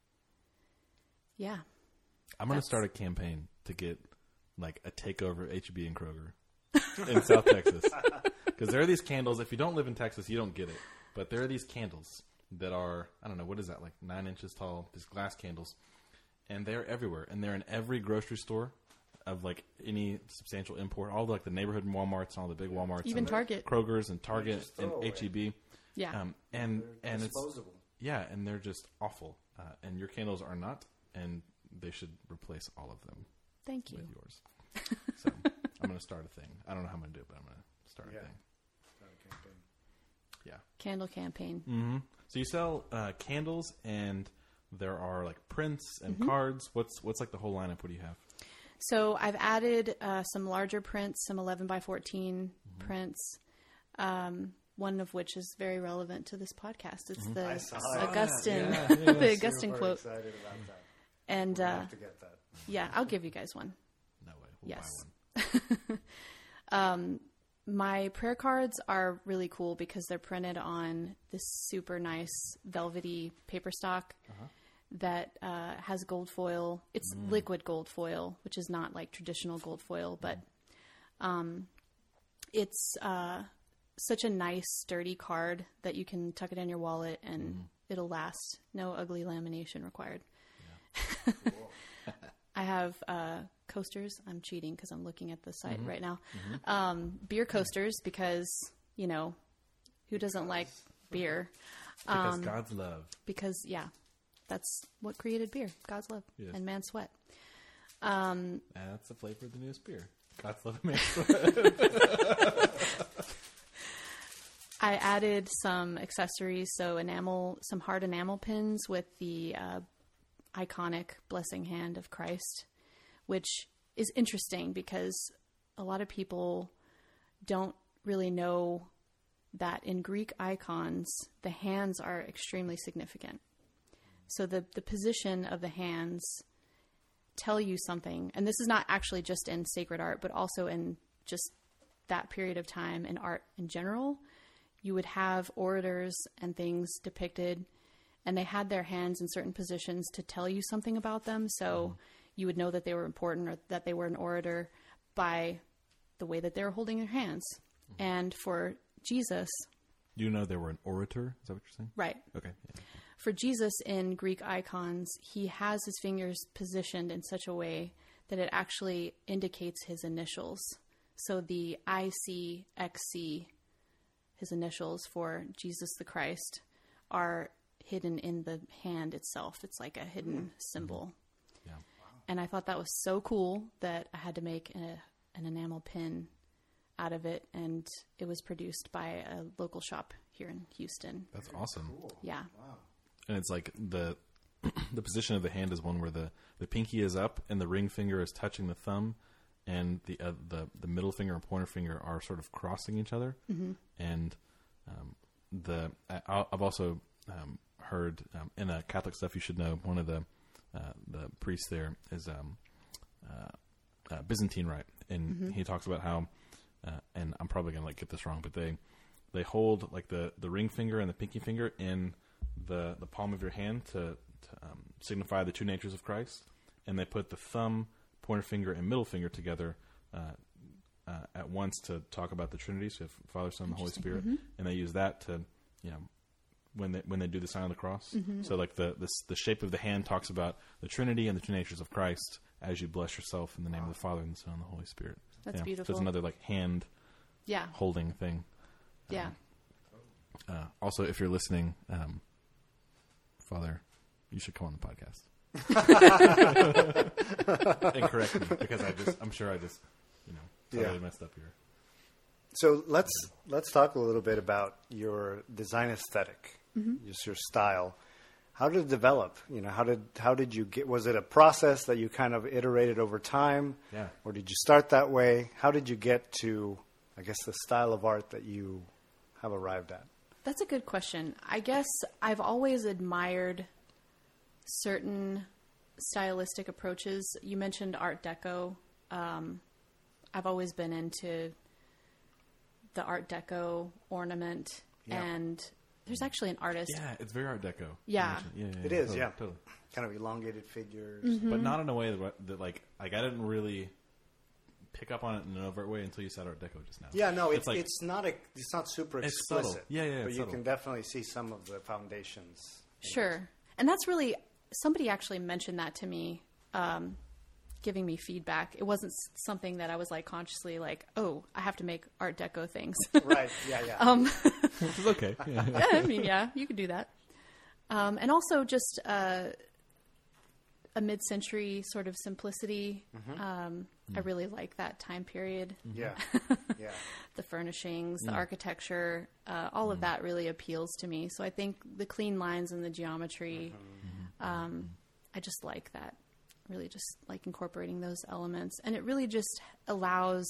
S1: yeah.
S2: I'm going to start a campaign to get like a takeover of H E B and Kroger in South Texas. Because there are these candles. If you don't live in Texas, you don't get it. But there are these candles that are, I don't know, what is that, like nine inches tall, these glass candles. And they're everywhere. And they're in every grocery store of like any substantial import. All the, like the neighborhood Walmarts and all the big Walmarts.
S1: Even
S2: and
S1: Target.
S2: Kroger's and Target and H E B.
S1: Yeah.
S2: Um, and
S3: they're
S2: and
S3: disposable.
S2: It's, yeah, and they're just awful. Uh, and your candles are not. And they should replace all of them.
S1: Thank you.
S2: With yours. So I'm going to start a thing. I don't know how I'm going to do it, but I'm going to start
S3: Yeah.
S2: a thing. Yeah.
S1: Candle campaign.
S2: Mm-hmm. So you sell uh, candles, and there are like prints and
S1: Mm-hmm.
S2: cards. What's what's like the whole lineup? What do you have?
S1: So I've added uh, some larger prints, some eleven by fourteen
S2: Mm-hmm.
S1: prints, um, one of which is very relevant to this podcast. It's
S3: I
S1: the
S3: saw that.
S1: Augustine,
S2: Yeah, yeah, yeah.
S1: the Augustine
S3: Super
S1: quote.
S3: excited about that.
S1: And
S3: We'll
S1: uh,
S3: have to get that.
S1: yeah, I'll give you guys one.
S2: No way. We'll
S1: Yes.
S2: buy one.
S1: My prayer cards are really cool because they're printed on this super nice velvety paper stock that uh, has gold foil. It's liquid gold foil, which is not like traditional gold foil, but um, it's uh, such a nice, sturdy card that you can tuck it in your wallet and it'll last. No ugly lamination required. I have uh, coasters. I'm cheating because I'm looking at the site right now. Um, beer coasters because, you know, who doesn't like beer?
S2: Because
S1: Um,
S2: God's love.
S1: Because, yeah, that's what created beer. God's love
S2: Yes.
S1: and man's sweat. Um,
S2: And that's the flavor of the newest beer. God's love and man's sweat.
S1: I added some accessories, so enamel, some hard enamel pins with the uh, iconic blessing hand of Christ, which is interesting because a lot of people don't really know that in Greek icons, the hands are extremely significant. So the, the position of the hands tell you something. And this is not actually just in sacred art, but also in just that period of time in art in general. You would have orators and things depicted, and they had their hands in certain positions to tell you something about them. So mm-hmm. you would know that they were important or that they were an orator by the way that they were holding their hands. Mm-hmm. And for Jesus...
S2: Do you know they were an orator? Is that what you're saying?
S1: Right.
S2: Okay. Yeah.
S1: For Jesus in Greek icons, he has his fingers positioned in such a way that it actually indicates his initials. So the I C X C, his initials for Jesus the Christ, are hidden in the hand itself. It's like a hidden mm-hmm. symbol.
S2: Yeah.
S1: And I thought that was so cool that I had to make a, an enamel pin out of it, and it was produced by a local shop here in Houston.
S2: That's awesome.
S3: Cool.
S1: Yeah.
S3: Wow.
S2: And it's like the the position of the hand is one where the, the pinky is up and the ring finger is touching the thumb, and the uh, the the middle finger and pointer finger are sort of crossing each other. Mm-hmm. And um, the I, I've also um, heard um, in a Catholic Stuff You Should Know, one of the uh, the priests there is um, uh, uh, Byzantine Rite, and mm-hmm. he talks about how, uh, and I'm probably gonna like get this wrong, but they they hold like the, the ring finger and the pinky finger in the the palm of your hand to, to um, signify the two natures of Christ, and they put the thumb, pointer finger, and middle finger together uh, uh, at once to talk about the Trinity, so you have Father, Son, and the Holy Spirit, mm-hmm. and they use that to, you know, when they when they do the sign of the cross. Mm-hmm. So like the, the the shape of the hand talks about the Trinity and the two natures of Christ as you bless yourself in the name wow. of the Father and the Son and the Holy Spirit.
S1: That's
S2: yeah.
S1: beautiful.
S2: So it's another like hand
S1: yeah.
S2: holding thing.
S1: Yeah.
S2: Um, uh, also, if you're listening, um, Father, you should come on the podcast and correct me, because I just I'm sure I just you know totally yeah. messed up here.
S3: So let's let's talk a little bit about your design aesthetic, mm-hmm. just your style. How did it develop? You know, how did how did you get? Was it a process that you kind of iterated over time?
S2: Yeah.
S3: Or did you start that way? How did you get to, I guess, the style of art that you have arrived at?
S1: That's a good question. I guess I've always admired certain stylistic approaches. You mentioned Art Deco. Um, I've always been into the Art Deco ornament, yeah. and there's actually an artist.
S2: Yeah, it's very Art Deco.
S1: Yeah,
S2: yeah, yeah
S3: it
S2: yeah,
S3: is.
S2: Totally,
S3: yeah,
S2: totally.
S3: Kind of elongated figures,
S1: mm-hmm.
S2: but not in a way that, that like like I didn't really pick up on it in an overt way until you said Art Deco just now.
S3: Yeah, no,
S2: it's
S3: it's,
S2: like,
S3: it's not a, it's not super
S2: it's
S3: explicit.
S2: Subtle. Yeah, yeah, yeah
S3: but you
S2: subtle.
S3: can definitely see some of the foundations.
S1: Sure, and that's really somebody actually mentioned that to me, um, giving me feedback. It wasn't something that I was like consciously like, oh, I have to make Art Deco things.
S3: Right. Yeah. Yeah.
S1: um,
S2: Which is okay. Yeah.
S1: yeah, I mean, yeah, you could do that. Um, and also just uh, a mid-century sort of simplicity. Mm-hmm. Um, mm. I really like that time period.
S3: Yeah, yeah.
S1: The furnishings, the mm. architecture, uh, all mm. of that really appeals to me. So I think the clean lines and the geometry, mm-hmm. um, I just like that. Really just like incorporating those elements. And it really just allows,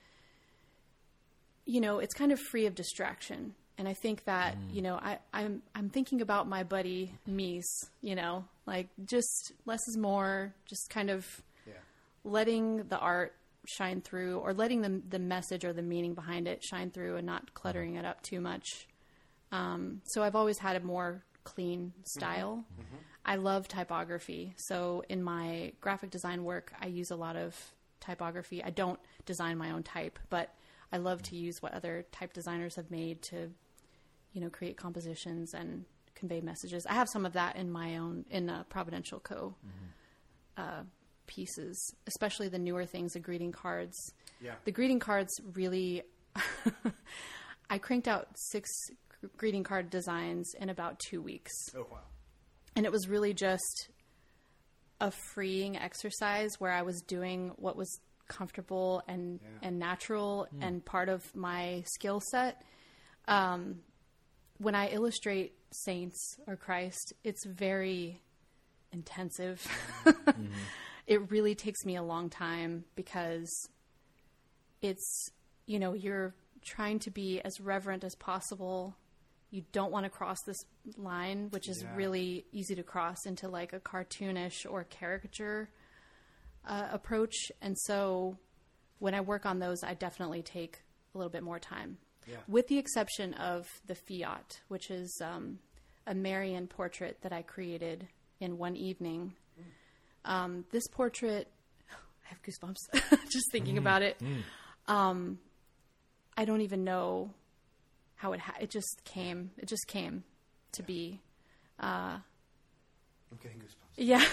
S1: you know, it's kind of free of distraction. And I think that, mm. you know, I, I'm I'm thinking about my buddy Mies, you know, like just less is more, just kind of yeah. letting the art shine through, or letting the the message or the meaning behind it shine through, and not cluttering mm-hmm. it up too much. Um, so I've always had a more clean style. Mm-hmm. Mm-hmm. I love typography. So in my graphic design work, I use a lot of typography. I don't design my own type, but I love to use what other type designers have made to, you know, create compositions and convey messages. I have some of that in my own, in uh, Providential Co. Mm-hmm. uh, pieces, especially the newer things, the greeting cards. Yeah. The greeting cards really, I cranked out six greeting card designs in about two weeks.
S3: Oh, wow.
S1: And it was really just a freeing exercise where I was doing what was comfortable and, yeah. and natural mm. and part of my skill set. Um, when I illustrate saints or Christ, it's very intensive. Mm-hmm. It really takes me a long time because it's, you know, you're trying to be as reverent as possible. You don't want to cross this line, which is yeah. really easy to cross into like a cartoonish or caricature uh, approach. And so when I work on those, I definitely take a little bit more time. Yeah. With the exception of the Fiat, which is um, a Marian portrait that I created in one evening. Mm. Um, this portrait, I have goosebumps just thinking mm. about it. Mm. Um, I don't even know how it ha- it just came. It just came to yeah. be. Uh,
S3: I'm getting goosebumps.
S1: Yeah.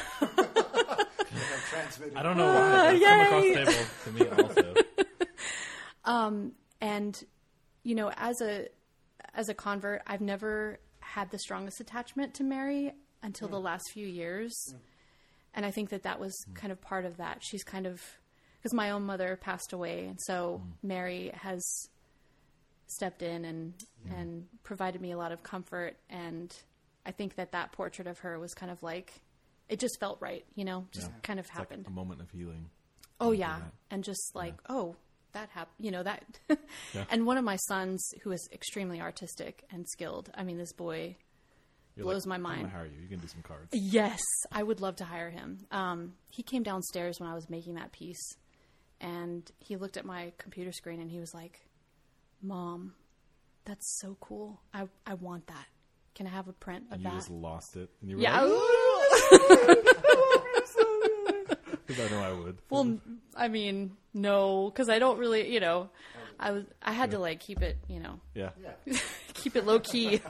S2: I don't know why. It's come across the table to me also.
S1: Um, and you know, as a as a convert, I've never had the strongest attachment to Mary until mm. the last few years, mm. and I think that that was mm. kind of part of that. She's kind of, because my own mother passed away, and so mm. Mary has stepped in and yeah. and provided me a lot of comfort. And I think that that portrait of her was kind of like, it just felt right, you know, just yeah. kind of
S2: it's
S1: happened.
S2: Like a moment of healing.
S1: Oh yeah, and just like yeah. oh. that happened, you know, that, yeah. and one of my sons who is extremely artistic and skilled. I mean, this boy You're blows
S2: like,
S1: my mind.
S2: I'm gonna hire you. You can do some cards.
S1: Yes. I would love to hire him. Um, he came downstairs when I was making that piece, and he looked at my computer screen and he was like, Mom, that's so cool. I, I want that. Can I have a print of
S2: and
S1: that?
S2: You just lost it. And you were
S1: yeah.
S2: like, because I know I would.
S1: Well, I mean, no, because I don't really, you know, I was, I had yeah. to like keep it, you know,
S2: yeah,
S1: keep it low key.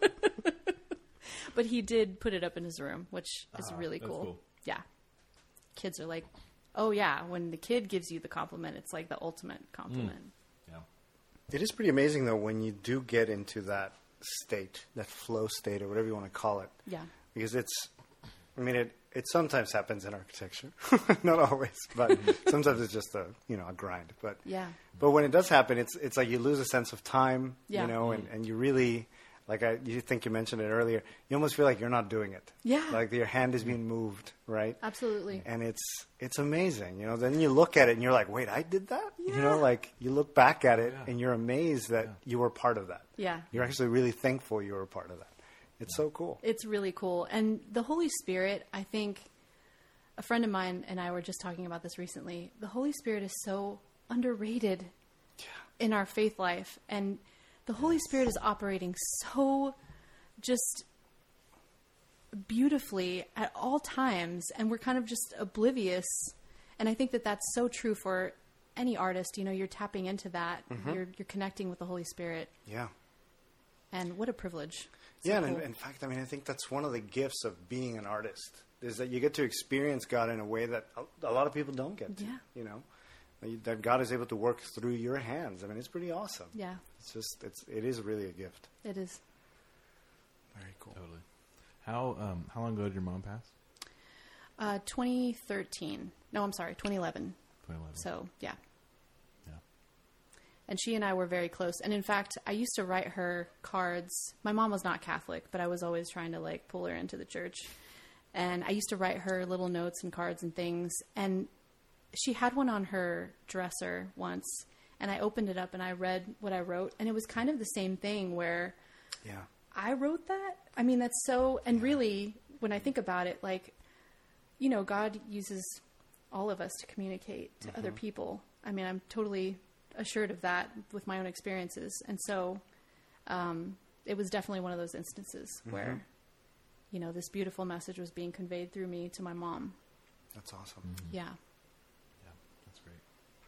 S1: But he did put it up in his room, which is uh, really cool. cool. Yeah, kids are like, oh yeah, when the kid gives you the compliment, it's like the ultimate compliment.
S2: Mm. Yeah,
S3: it is pretty amazing though when you do get into that state, that flow state, or whatever you want to call it.
S1: Yeah,
S3: because it's, I mean it. It sometimes happens in architecture, not always, but sometimes it's just a you know a grind. But
S1: yeah,
S3: but when it does happen, it's it's like you lose a sense of time,
S1: yeah.
S3: you know, and, and you really like I you think you mentioned it earlier. You almost feel like you're not doing it.
S1: Yeah,
S3: like your hand is being moved, right?
S1: Absolutely.
S3: And it's it's amazing, you know. Then you look at it and you're like, wait, I did that.
S1: Yeah.
S3: You know, like you look back at it
S2: yeah.
S3: and you're amazed that
S2: yeah.
S3: you were part of that.
S1: Yeah,
S3: you're actually really thankful you were part of that. It's so cool.
S1: It's really cool. And the Holy Spirit, I think, a friend of mine and I were just talking about this recently. The Holy Spirit is so underrated
S3: yeah.
S1: in our faith life. And the Holy Spirit is operating so just beautifully at all times. And we're kind of just oblivious. And I think that that's so true for any artist. You know, you're tapping into that. Mm-hmm. You're, you're connecting with the Holy Spirit.
S3: Yeah.
S1: And what a privilege.
S3: So yeah, cool. and in, in fact, I mean, I think that's one of the gifts of being an artist, is that you get to experience God in a way that a, a lot of people don't get to,
S1: yeah.
S3: you know, that God is able to work through your hands. I mean, it's pretty awesome.
S1: Yeah.
S3: It's just, it's, it is really a gift.
S1: It is.
S3: Very cool.
S2: Totally. How, um, how long ago did your mom pass?
S1: Uh, twenty thirteen. No, I'm sorry, twenty eleven.
S2: twenty eleven.
S1: So, yeah.
S2: Yeah.
S1: And she and I were very close. And in fact, I used to write her cards. My mom was not Catholic, but I was always trying to like pull her into the church. And I used to write her little notes and cards and things. And she had one on her dresser once. And I opened it up and I read what I wrote. And it was kind of the same thing where
S3: Yeah.
S1: I wrote that. I mean, that's so, and really, when I think about it, like, you know, God uses all of us to communicate to mm-hmm. other people. I mean, I'm totally assured of that with my own experiences. And so um, it was definitely one of those instances mm-hmm. where, you know, this beautiful message was being conveyed through me to my mom.
S3: That's awesome.
S2: Mm-hmm.
S1: Yeah.
S2: Yeah, that's great.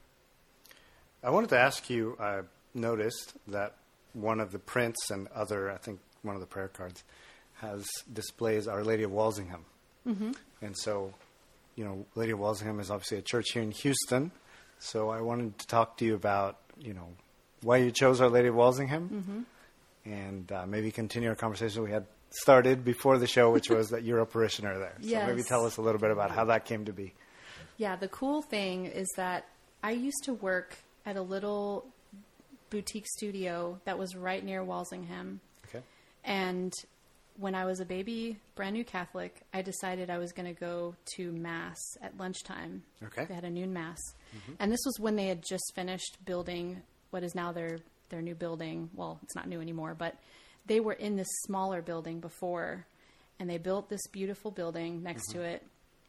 S3: I wanted to ask you, I noticed that one of the prints and other, I think one of the prayer cards, has displays Our Lady of Walsingham.
S1: Mm-hmm.
S3: And so, you know, Lady of Walsingham is obviously a church here in Houston. So I wanted to talk to you about, you know, why you chose Our Lady of Walsingham. Mm-hmm. And uh, maybe continue our conversation we had started before the show, which was that you're a parishioner there. So
S1: yes.
S3: maybe tell us a little bit about how that came to be.
S1: Yeah, the cool thing is that I used to work at a little boutique studio that was right near Walsingham.
S3: Okay.
S1: And when I was a baby, brand new Catholic, I decided I was going to go to Mass at lunchtime.
S3: Okay.
S1: They had a noon Mass. Mm-hmm. And this was when they had just finished building what is now their, their new building. Well, it's not new anymore, but they were in this smaller building before. And they built this beautiful building next mm-hmm. to it.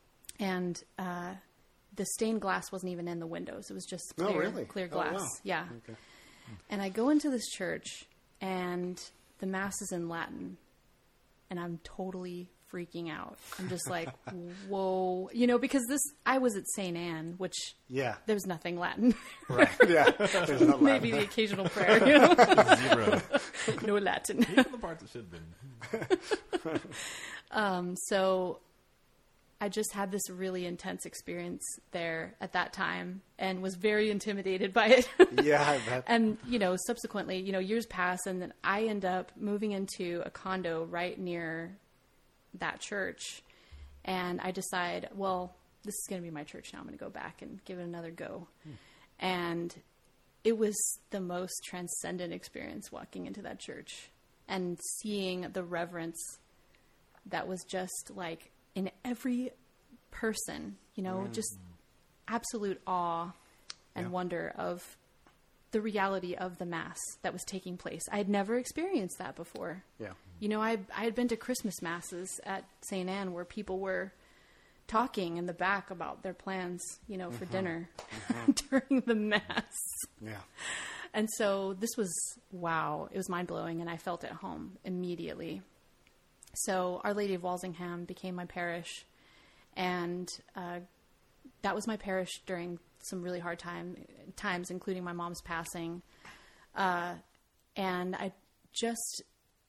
S1: And uh, the stained glass wasn't even in the windows. It was just clear,
S3: oh, really?
S1: clear glass.
S3: Oh, wow.
S1: Yeah.
S3: Okay.
S1: And I go into this church, and the Mass is in Latin. And I'm totally freaking out. I'm just like, whoa. You know, because this, I was at Saint Anne, which
S3: yeah.
S1: there was nothing Latin.
S3: Right, yeah. There's no Latin.
S1: Maybe the occasional prayer, you know?
S2: Zero.
S1: No Latin.
S2: Even the parts that should have been.
S1: um, so I just had this really intense experience there at that time and was very intimidated by it.
S3: Yeah, I bet.
S1: And, you know, subsequently, you know, years pass and then I end up moving into a condo right near that church. And I decide, well, this is going to be my church now. I'm going to go back and give it another go. Hmm. And it was the most transcendent experience walking into that church and seeing the reverence that was just like, in every person, you know, mm. just absolute awe and yeah. wonder of the reality of the Mass that was taking place. I had never experienced that before.
S3: Yeah.
S1: You know, I I had been to Christmas Masses at Saint Anne where people were talking in the back about their plans, you know, for mm-hmm. dinner mm-hmm. during the Mass.
S3: Yeah.
S1: And so this was, wow, it was mind-blowing, and I felt at home immediately. So Our Lady of Walsingham became my parish, and uh, that was my parish during some really hard time times, including my mom's passing. Uh, and I just,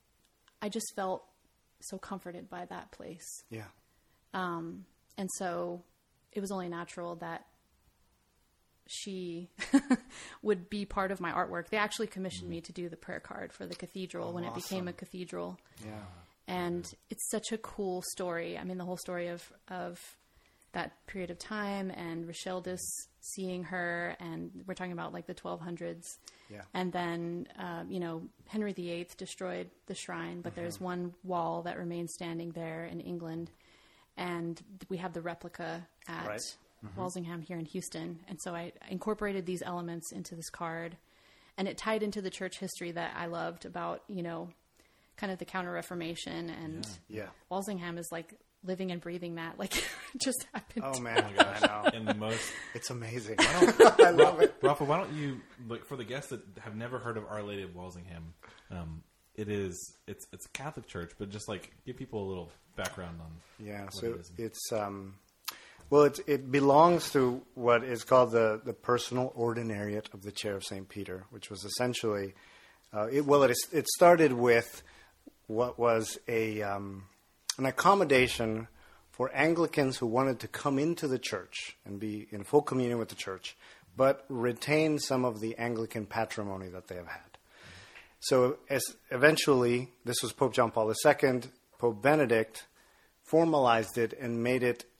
S1: I just felt so comforted by that place.
S3: Yeah.
S1: Um, and so it was only natural that she would be part of my artwork. They actually commissioned mm. me to do the prayer card for the cathedral oh, when awesome. It became a cathedral.
S3: Yeah.
S1: And it's such a cool story. I mean, the whole story of, of that period of time and Rochelle seeing her, and we're talking about like the twelve hundreds.
S3: Yeah.
S1: And then, um, you know, Henry the Eighth destroyed the shrine, but mm-hmm. there's one wall that remains standing there in England. And we have the replica at
S3: right. mm-hmm.
S1: Walsingham here in Houston. And so I incorporated these elements into this card, and it tied into the church history that I loved about, you know, kind of the Counter-Reformation, and
S3: yeah. yeah.
S1: Walsingham is like living and breathing that, like it just happened.
S3: Oh man, oh gosh, I know.
S2: And the most,
S3: it's amazing. I love it.
S2: Rafa, why don't you, like, for the guests that have never heard of Our Lady of Walsingham, um, it is it's it's a Catholic church, but just like give people a little background on.
S3: Yeah,
S2: what
S3: so
S2: it is.
S3: it's um, well, it it belongs to what is called the the personal ordinariate of the Chair of Saint Peter, which was essentially, uh, it, well, it is, it started with what was a um, an accommodation for Anglicans who wanted to come into the church and be in full communion with the church, but retain some of the Anglican patrimony that they have had. So as eventually, this was Pope John Paul the Second, Pope Benedict formalized it and made it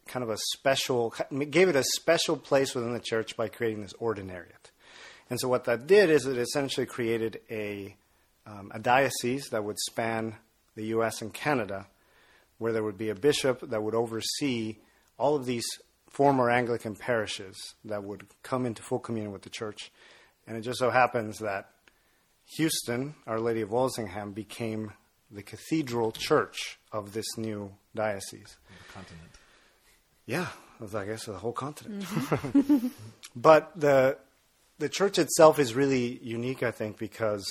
S3: kind of a special, gave it a special place within the church by creating this ordinariate. And so what that did is it essentially created a, um, a diocese that would span the U S and Canada, where there would be a bishop that would oversee all of these former Anglican parishes that would come into full communion with the church. And it just so happens that Houston, Our Lady of Walsingham, became the cathedral church of this new diocese.
S2: The continent.
S3: Yeah, I guess the whole continent.
S1: Mm-hmm.
S3: But the the church itself is really unique, I think, because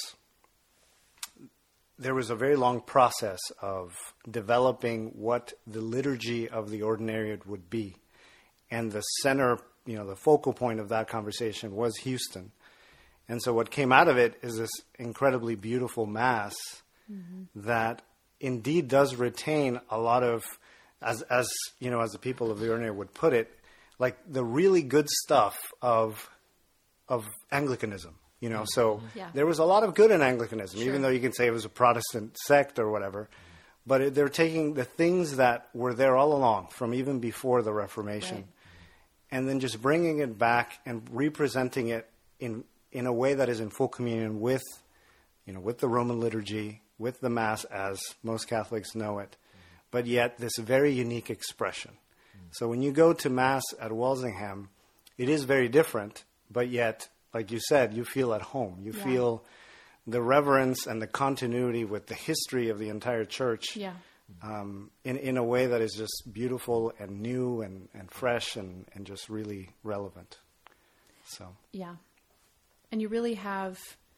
S3: there was a very long process of developing what the liturgy of the ordinariate would be. And the center, you know, the focal point of that conversation was Houston. And so what came out of it is this incredibly beautiful Mass mm-hmm. that indeed does retain a lot of, as, as you know, as the people of the ordinary would put it, like the really good stuff of of Anglicanism. You know, so
S1: yeah.
S3: there was a lot of good in Anglicanism,
S1: Sure.
S3: even though you can say it was a Protestant sect or whatever. But it, they're taking the things that were there all along, from even before the Reformation,
S1: Right.
S3: and then just bringing it back and representing it in in a way that is in full communion with, you know, with the Roman liturgy, with the Mass as most Catholics know it, but yet this very unique expression. So when you go to Mass at Walsingham, it is very different, but yet, like you said, you feel at home. You
S1: Yeah.
S3: feel the reverence and the continuity with the history of the entire church
S1: Yeah.
S3: um, in, in a way that is just beautiful and new and, and fresh and, and just really relevant. So
S1: Yeah. And you really have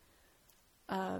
S1: uh,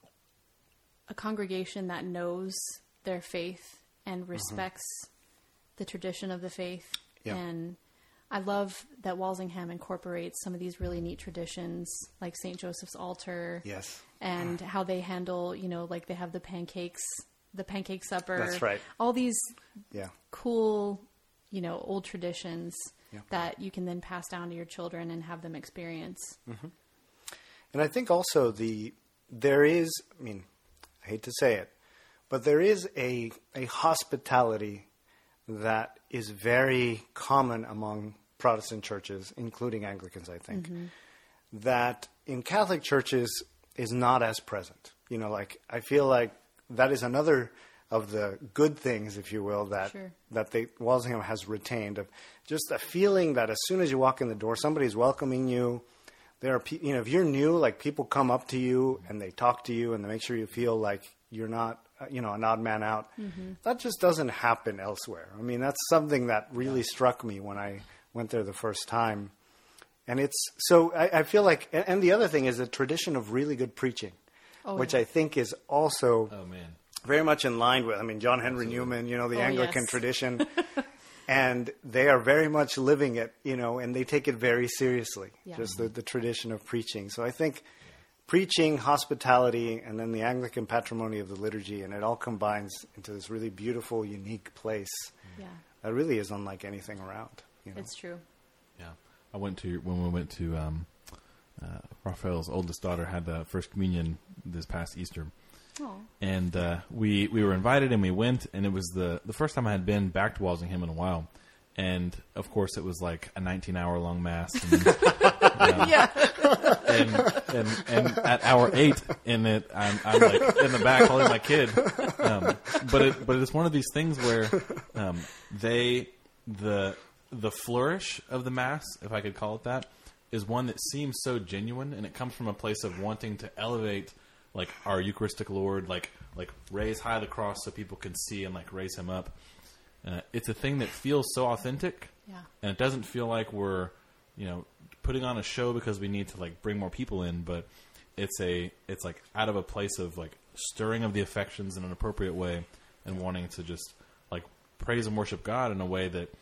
S1: a congregation that knows their faith and respects the tradition of the faith.
S3: Yeah.
S1: And I love that Walsingham incorporates some of these really neat traditions, like Saint Joseph's altar.
S3: yes.
S1: And how they handle, you know, like they have the pancakes, the pancake supper.
S3: That's right.
S1: All these
S3: Yeah.
S1: cool, you know, old traditions
S3: Yeah.
S1: that you can then pass down to your children and have them experience.
S3: And I think also the there is, I mean, I hate to say it, but there is a a hospitality that is very common among Protestant churches, including Anglicans, I think, that in Catholic churches is not as present. You know, like, I feel like that is another of the good things, if you will, that
S1: Sure.
S3: that they, Walsingham has retained, of just a feeling that as soon as you walk in the door, somebody's welcoming you. There are, pe- you know, if you're new, like, people come up to you and they talk to you and they make sure you feel like you're not, uh, you know, an odd man out. That just doesn't happen elsewhere. I mean, that's something that really struck me when I went there the first time. And it's, so I, I feel like, and, and the other thing is the tradition of really good preaching,
S1: Oh,
S3: which
S1: yeah.
S3: I think is also
S2: Oh, man.
S3: very much in line with, I mean, John Henry Newman, you know, the
S1: Oh,
S3: Anglican
S1: yes.
S3: tradition. And they are very much living it, you know, and they take it very seriously,
S1: Yeah.
S3: just the, the tradition of preaching. So I think preaching, hospitality, and then the Anglican patrimony of the liturgy, and it all combines into this really beautiful, unique place
S1: Yeah,
S3: that really is unlike anything around. You know?
S1: it's true.
S2: Yeah. I went to, when we went to, um, uh, Raphael's oldest daughter had the first communion this past Easter.
S1: Oh,
S2: And uh, we we were invited and we went, and it was the, the first time I had been back to Walsingham in a while. And, of course, it was like a nineteen-hour-long Mass. And, um,
S1: yeah.
S2: and, and, and at hour eight in it, I'm, I'm like in the back holding my kid. Um, but it but it's one of these things where um, they the the flourish of the Mass, if I could call it that, is one that seems so genuine, and it comes from a place of wanting to elevate, like, our Eucharistic Lord, like like raise high the cross so people can see and like raise him up. Uh, it's a thing that feels so authentic,
S1: Yeah.
S2: and it doesn't feel like we're, you know, putting on a show because we need to like bring more people in, but it's a it's like out of a place of like stirring of the affections in an appropriate way, and wanting to just like praise and worship God in a way that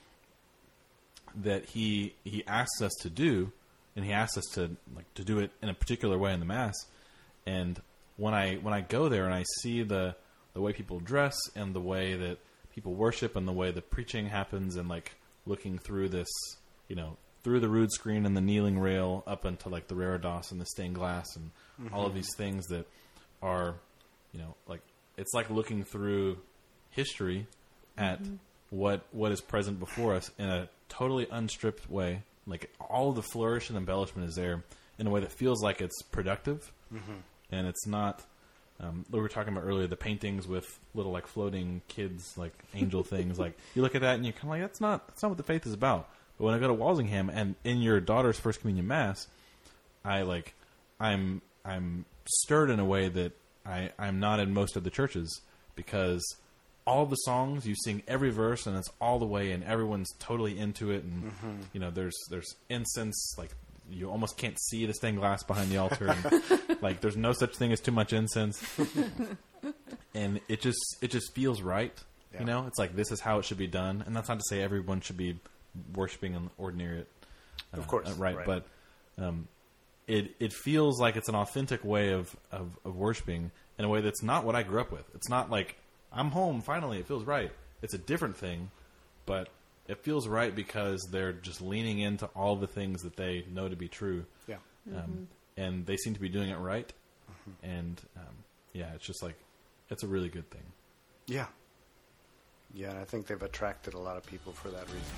S2: that he he asks us to do, and he asks us to like to do it in a particular way in the Mass. And when I when I go there and I see the the way people dress and the way that people worship and the way the preaching happens, and like looking through this, you know, through the rood screen and the kneeling rail up into like the reredos and the stained glass and mm-hmm. all of these things that are, you know, like it's like looking through history at mm-hmm. what what is present before us in a totally unstripped way. Like all of the flourish and embellishment is there in a way that feels like it's productive, mm-hmm. and it's not. Um, we were talking about earlier the paintings with little like floating kids, like angel things. Like you look at that and you're kind of like, that's not that's not what the faith is about. But when I go to Walsingham and in your daughter's First Communion Mass, I like I'm I'm stirred in a way that I I'm not in most of the churches, because all the songs you sing every verse and it's all the way and everyone's totally into it, and mm-hmm. you know there's there's incense, like you almost can't see the stained glass behind the altar, and, like there's no such thing as too much incense, and it just it just feels right. Yeah. You know, it's like this is how it should be done, and that's not to say everyone should be worshiping an ordinary, uh,
S3: of course,
S2: uh, right,
S3: right?
S2: But um, it it feels like it's an authentic way of, of of worshiping in a way that's not what I grew up with. It's not like I'm home finally. It feels right. It's a different thing, but it feels right because they're just leaning into all the things that they know to be true.
S3: Yeah.
S2: Um,
S1: mm-hmm.
S2: And they seem to be doing it right. Mm-hmm. And, um, yeah, it's just like, it's a really good thing.
S3: Yeah. Yeah, and I think they've attracted a lot of people for that reason.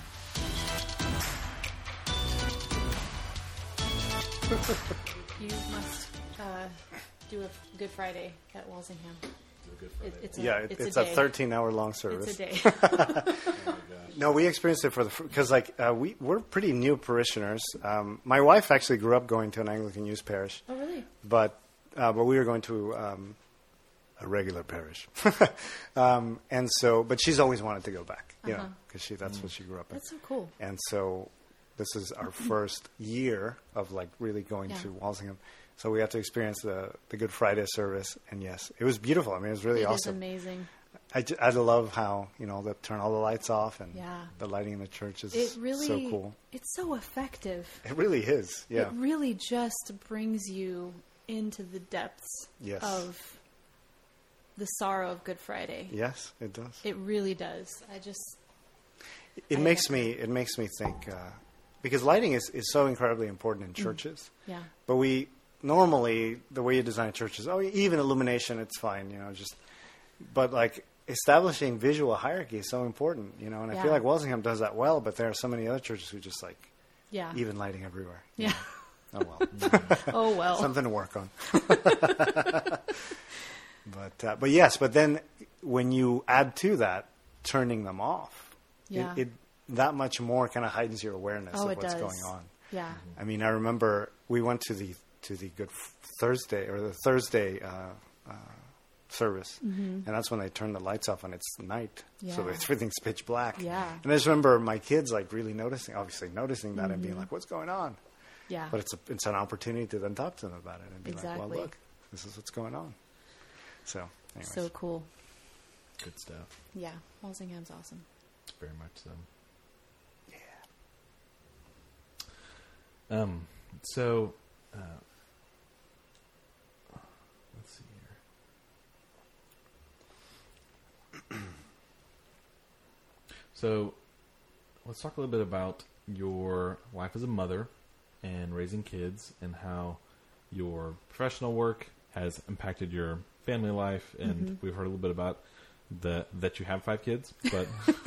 S1: You must uh, do a Good Friday at Walsingham.
S2: Good Friday.
S1: It, it's a,
S3: yeah, it,
S1: it's,
S3: it's
S1: a,
S3: a thirteen-hour-long service.
S1: It's a day.
S2: Oh my gosh.
S3: No, we experienced it for the because like uh, we we're pretty new parishioners. Um, my wife actually grew up going to an Anglican youth parish.
S1: Oh, really?
S3: But uh, but we were going to um, a regular parish, um, and so but she's always wanted to go back, you uh-huh. know, because she that's mm. what she grew up in.
S1: That's so cool.
S3: And so this is our first year of like really going yeah. to Walsingham. So we had to experience the, the Good Friday service, and yes, it was beautiful. I mean, it was really
S1: it
S3: awesome.
S1: It is amazing.
S3: I, j- I love how, you know, they turn all the lights off, and
S1: yeah.
S3: the lighting in the church is
S1: it really,
S3: so cool.
S1: It's so effective.
S3: It really is, yeah.
S1: It really just brings you into the depths
S3: yes.
S1: of the sorrow of Good Friday.
S3: Yes, it does.
S1: It really does. I just...
S3: It
S1: I
S3: makes me It makes me think, uh, because lighting is, is so incredibly important in churches.
S1: Mm. Yeah.
S3: But we... Normally, the way you design churches, oh, even illumination, it's fine, you know, just, but like establishing visual hierarchy is so important, you know, and
S1: yeah.
S3: I feel like Walsingham does that well, but there are so many other churches who just like,
S1: yeah,
S3: even lighting everywhere.
S1: Yeah.
S3: Know? Oh, well.
S1: Oh, well.
S3: Something to work on. but, uh, but yes, but then when you add to that, turning them off,
S1: yeah.
S3: it, it that much more kind of heightens your awareness
S1: oh,
S3: of
S1: it
S3: what's
S1: does.
S3: going on.
S1: Yeah.
S3: I mean, I remember we went to the to the Good Thursday or the Thursday uh, uh, service,
S1: mm-hmm.
S3: and that's when they turn the lights off and it's night,
S1: yeah.
S3: so everything's pitch black.
S1: Yeah.
S3: And I just remember my kids like really noticing, obviously noticing that, mm-hmm. and being like, "What's going on?"
S1: Yeah.
S3: But it's a, it's an opportunity to then talk to them about it and be
S1: exactly.
S3: like, "Well, look, this is what's going on." So, anyways.
S1: So cool.
S2: Good stuff.
S1: Yeah, Walsingham's awesome.
S2: Very much so. Yeah. Um. So. Uh, let's see here. So, let's talk a little bit about your life as a mother and raising kids, and how your professional work has impacted your family life. And mm-hmm. we've heard a little bit about the that you have five kids, but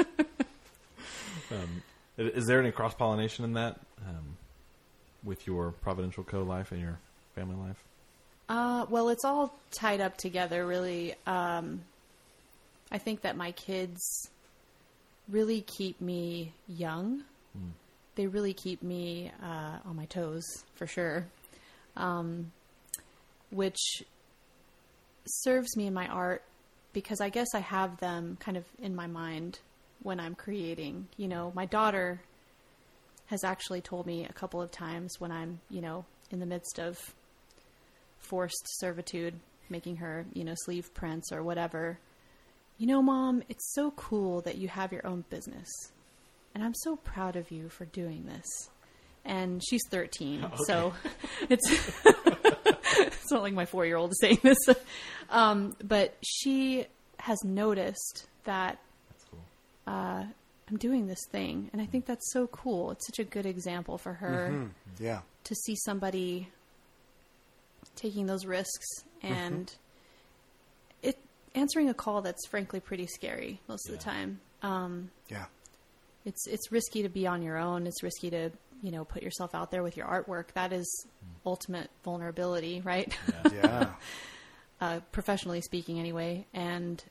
S2: um, is there any cross pollination in that um, with your Providential Co life and your family life?
S1: Uh, well, it's all tied up together, really. Um, I think that my kids really keep me young. Mm. They really keep me uh, on my toes, for sure, um, which serves me in my art, because I guess I have them kind of in my mind when I'm creating. You know, my daughter has actually told me a couple of times when I'm, you know, in the midst of forced servitude, making her, you know, sleeve prints or whatever, you know, Mom, it's so cool that you have your own business. And I'm so proud of you for doing this. And she's thirteen, okay. So it's it's not like my four-year-old is saying this. Um, but she has noticed that
S2: that's cool.
S1: uh, I'm doing this thing. And I think that's so cool. It's such a good example for her
S3: mm-hmm. yeah.
S1: to see somebody taking those risks and mm-hmm. it answering a call that's frankly pretty scary most
S2: yeah.
S1: of the time. Um,
S3: Yeah.
S1: it's it's risky to be on your own. It's risky to, you know, put yourself out there with your artwork. That is ultimate vulnerability, right?
S2: Yeah.
S3: Yeah.
S1: uh, professionally speaking anyway. And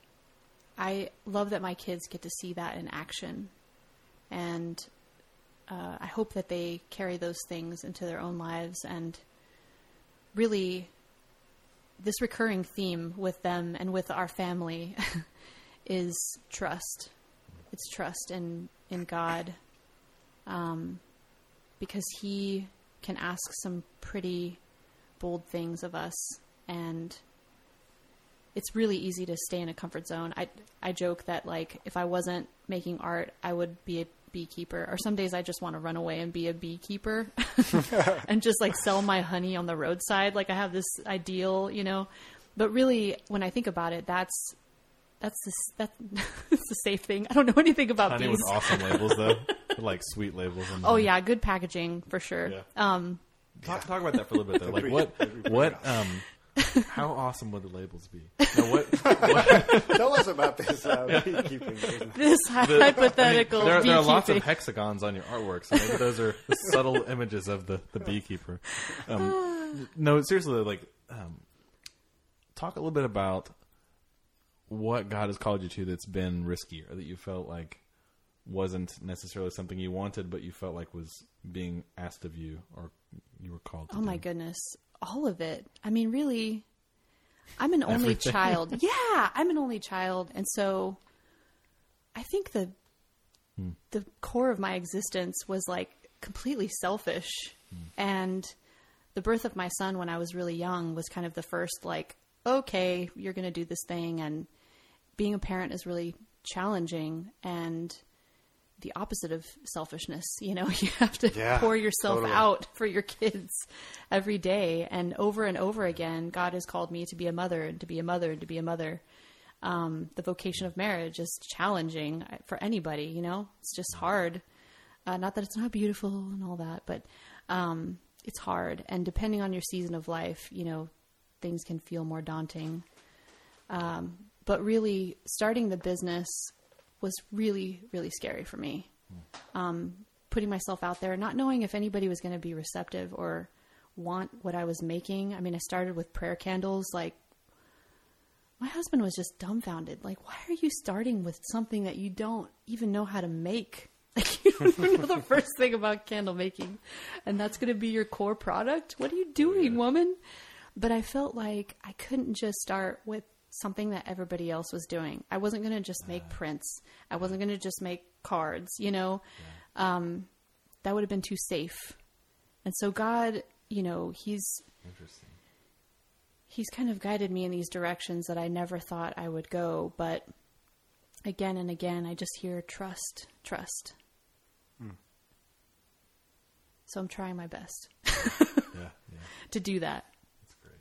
S1: I love that my kids get to see that in action. And uh, I hope that they carry those things into their own lives. And really, this recurring theme with them and with our family is trust. It's trust in, in God. Um, because he can ask some pretty bold things of us, and it's really easy to stay in a comfort zone. I, I joke that, like, if I wasn't making art, I would be a beekeeper, or some days I just want to run away and be a beekeeper and just like sell my honey on the roadside. Like, I have this ideal, you know, but really when I think about it, that's, that's the, that, that's the safe thing. I don't know anything about
S2: Honey
S1: bees.
S2: with awesome labels though. Like sweet labels. And
S1: Oh yeah. Good packaging for sure.
S2: Yeah.
S1: Um,
S2: Talk, talk about that for a little bit though. Like what, what, um, how awesome would the labels be? Now, what, what
S3: Tell us about this uh, beekeeping business.
S1: this hypothetical
S2: I mean, there, there are lots of
S1: beekeeping.
S2: hexagons on your artwork, so maybe those are the subtle images of the, the beekeeper. Um, no, seriously, like, um, talk a little bit about what God has called you to that's been risky, or that you felt like wasn't necessarily something you wanted, but you felt like was being asked of you, or you were called to
S1: Oh my
S2: do.
S1: goodness. All of it. I mean, really, I'm an only
S2: Everything.
S1: child. Yeah, I'm an only child. And so I think the
S2: Hmm.
S1: the core of my existence was like completely selfish.
S2: Hmm.
S1: And the birth of my son when I was really young was kind of the first, like, okay, you're going to do this thing. And being a parent is really challenging and the opposite of selfishness. You know, you have to
S3: Yeah,
S1: pour yourself
S3: totally.
S1: out for your kids every day. And over and over again, God has called me to be a mother and to be a mother and to be a mother. Um, the vocation of marriage is challenging for anybody, you know, it's just hard. Uh, not that it's not beautiful and all that, but um, it's hard. And depending on your season of life, you know, things can feel more daunting. Um, but really starting the business was really, really scary for me. Um, putting myself out there, not knowing if anybody was going to be receptive or want what I was making. I mean, I started with prayer candles. Like, my husband was just dumbfounded. Like, why are you starting with something that you don't even know how to make? Like, you don't even know the first thing about candle making, and that's going to be your core product? What are you doing, woman? But I felt like I couldn't just start with something that everybody else was doing. I wasn't going to just make prints. I wasn't going to just make cards, you know. Um, that would have been too safe. And so God, you know, he's
S2: Interesting.
S1: he's kind of guided me in these directions that I never thought I would go. But again and again, I just hear trust, trust.
S2: Hmm.
S1: So I'm trying my best
S2: Yeah, yeah.
S1: to do that.
S2: That's great.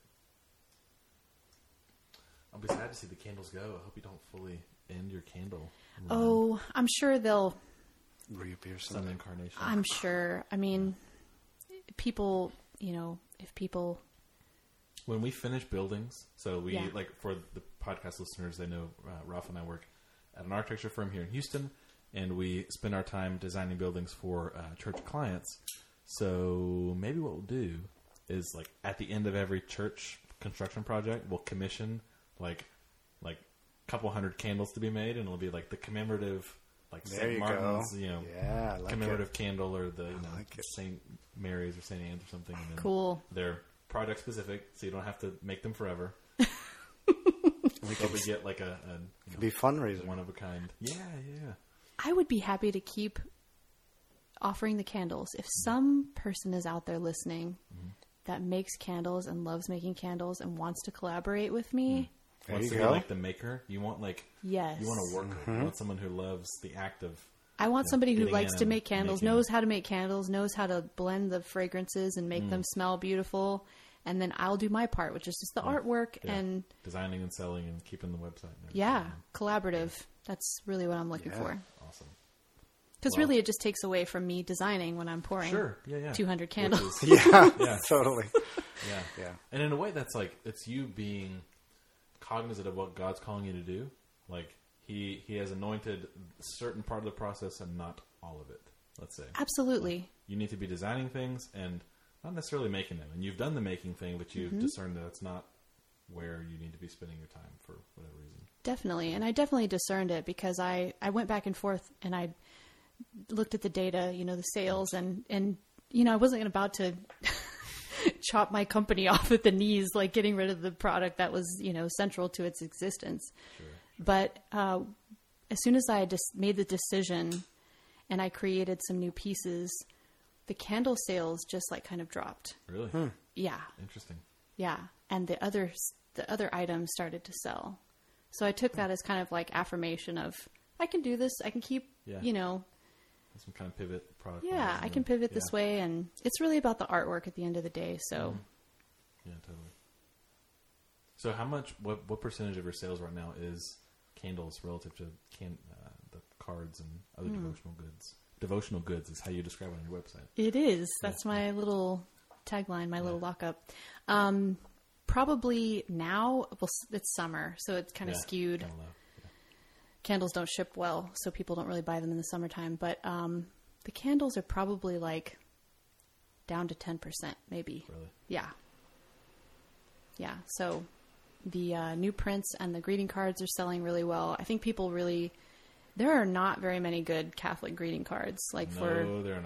S2: I'll be sad to see the candles go. I hope you don't fully end your candle. run.
S1: Oh, I'm sure they'll,
S3: Reappear
S2: Some
S3: something.
S2: incarnation.
S1: I'm sure. I mean, people, you know, if people,
S2: When we finish buildings, so we,
S1: Yeah.
S2: like, for the podcast listeners, they know uh, Ralph and I work at an architecture firm here in Houston, and we spend our time designing buildings for uh, church clients. So maybe what we'll do is, like, at the end of every church construction project, we'll commission, like, like a couple hundred candles to be made, and it'll be, like, the commemorative, like,
S3: There
S2: Saint
S3: you
S2: Martin's,
S3: go.
S2: you know,
S3: Yeah, I like
S2: commemorative
S3: it.
S2: candle, or the, you know,
S3: like it.
S2: Saint Mary's or Saint Anne's or something. And then
S1: cool.
S2: They're project specific, so you don't have to make them forever.
S3: We
S2: So
S3: could
S2: we get like a, a you know,
S3: be fundraiser.
S2: one of a kind. Yeah, yeah.
S1: I would be happy to keep offering the candles. If some person is out there listening
S2: Mm-hmm.
S1: that makes candles and loves making candles and wants to collaborate with me,
S3: There
S2: Wants
S3: you
S2: to
S3: go.
S2: be like the maker. You want like
S1: yes.
S2: you want a worker. You want someone who loves the act of.
S1: I want
S2: Yeah,
S1: somebody who
S2: getting
S1: likes
S2: in
S1: to
S2: and
S1: make candles,
S2: making-
S1: knows how to make candles, knows how to blend the fragrances and make them smell beautiful. And then I'll do my part, which is just the artwork
S2: Yeah.
S1: and
S2: Designing and selling and keeping the website. And everything.
S1: yeah, collaborative. That's really what I'm looking
S3: Yeah.
S1: for.
S2: Awesome.
S1: Because
S2: Well-
S1: really it just takes away from me designing when I'm pouring
S2: Sure. Yeah, yeah.
S1: two hundred
S2: Which
S1: candles.
S2: is-
S3: Yeah,
S2: Yeah.
S3: totally.
S2: yeah.
S3: Yeah.
S2: And in a way, that's like it's you being cognizant of what God's calling you to do. Like he he has anointed a certain part of the process and not all of it. Let's say
S1: Absolutely.
S2: you need to be designing things and not necessarily making them. And you've done the making thing, but you've
S1: Mm-hmm.
S2: discerned that it's not where you need to be spending your time for whatever reason.
S1: Definitely. And I definitely discerned it because I, I went back and forth and I looked at the data, you know, the sales and, and, you know, I wasn't about to chop my company off at the knees, like getting rid of the product that was, you know, central to its existence.
S2: Sure.
S1: But uh, as soon as I just made the decision and I created some new pieces, the candle sales just like kind of dropped.
S2: Really?
S3: Hmm.
S1: Yeah.
S2: Interesting.
S1: Yeah. And the other, the other items started to sell. So I took that as kind of like affirmation of, I can do this. I can keep,
S2: Yeah.
S1: you know,
S2: Some kind of pivot product.
S1: yeah,
S2: lines
S1: I
S2: and
S1: can
S2: then-
S1: pivot this
S2: yeah.
S1: way. And it's really about the artwork at the end of the day. So
S2: Yeah, totally. So how much, what, what percentage of your sales right now is candles relative to can, uh, the cards and other
S1: Hmm.
S2: devotional goods? Devotional goods is how you describe it on your website.
S1: it is. That's my little tagline, my little lockup. Um, probably now, well, s- it's summer, so it's kind of
S2: Yeah,
S1: skewed.
S2: kinda low. Yeah.
S1: Candles don't ship well, so people don't really buy them in the summertime. But um, the candles are probably like down to ten percent, maybe.
S2: Really?
S1: Yeah. Yeah. So the uh, new prints and the greeting cards are selling really well. I think people really, there are not very many good Catholic greeting cards. Like for,
S2: No, they're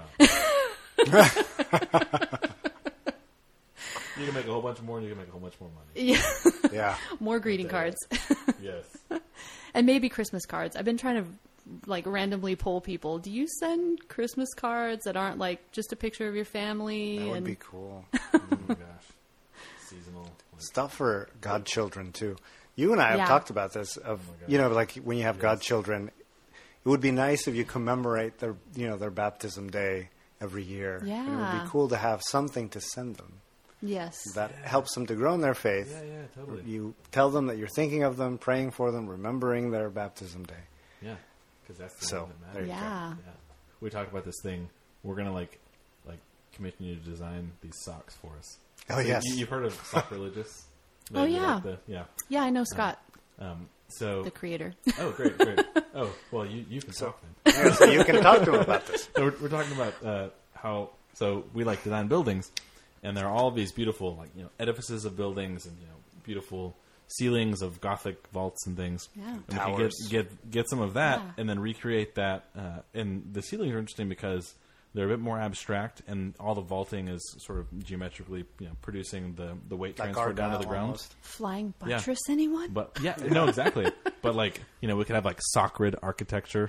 S2: not. You can make a whole bunch more, and you can make a whole bunch more money.
S1: yeah,
S3: Yeah.
S1: more greeting cards
S2: Yes.
S1: and maybe Christmas cards. I've been trying to like randomly poll people. Do you send Christmas cards that aren't like just a picture of your family?
S3: That would
S1: and
S3: be cool.
S2: Oh my gosh. Seasonal. Like,
S3: Stuff for godchildren too. You and I have
S1: Yeah.
S3: talked about this. Of
S2: Oh my God.
S3: you know, like when you have
S2: Yes.
S3: godchildren, it would be nice if you commemorate their you know their baptism day every year. And it would
S1: Yeah.
S3: be cool to have something to send them
S1: yes.
S3: that helps them to grow in their faith.
S2: yeah, yeah, totally.
S3: You tell them that you're thinking of them, praying for them, remembering their baptism day.
S2: Yeah, because that's the
S3: So,
S2: one that
S3: there
S2: matters.
S3: you go.
S1: Yeah.
S2: Yeah. We talked about this thing. We're gonna like, like commission you to design these socks for us.
S3: Oh,
S2: So
S3: yes.
S2: you, you've heard of Sock Religious?
S1: Oh,
S2: The- the-
S1: yeah.
S2: like the- yeah.
S1: Yeah, I know Scott,
S2: Um, so
S1: the creator.
S2: oh, great, great. Oh, well, you you can talk then.
S3: Yeah, so you can talk to them about this.
S2: So we're, we're talking about uh, how so we like design buildings, and there are all these beautiful like you know edifices of buildings and you know beautiful ceilings of Gothic vaults and things.
S1: Yeah.
S2: And we can
S3: Towers.
S2: get get get some of that
S1: Yeah.
S2: and then recreate that. Uh, and the ceilings are interesting because they're a bit more abstract, and all the vaulting is sort of geometrically you know producing the the weight
S3: Like
S2: transfer down to the
S3: Argyle
S2: ground.
S3: almost.
S1: Flying
S2: Yeah.
S1: buttress, anyone?
S2: But yeah, no, exactly. But like you know, we could have like Sacred architecture.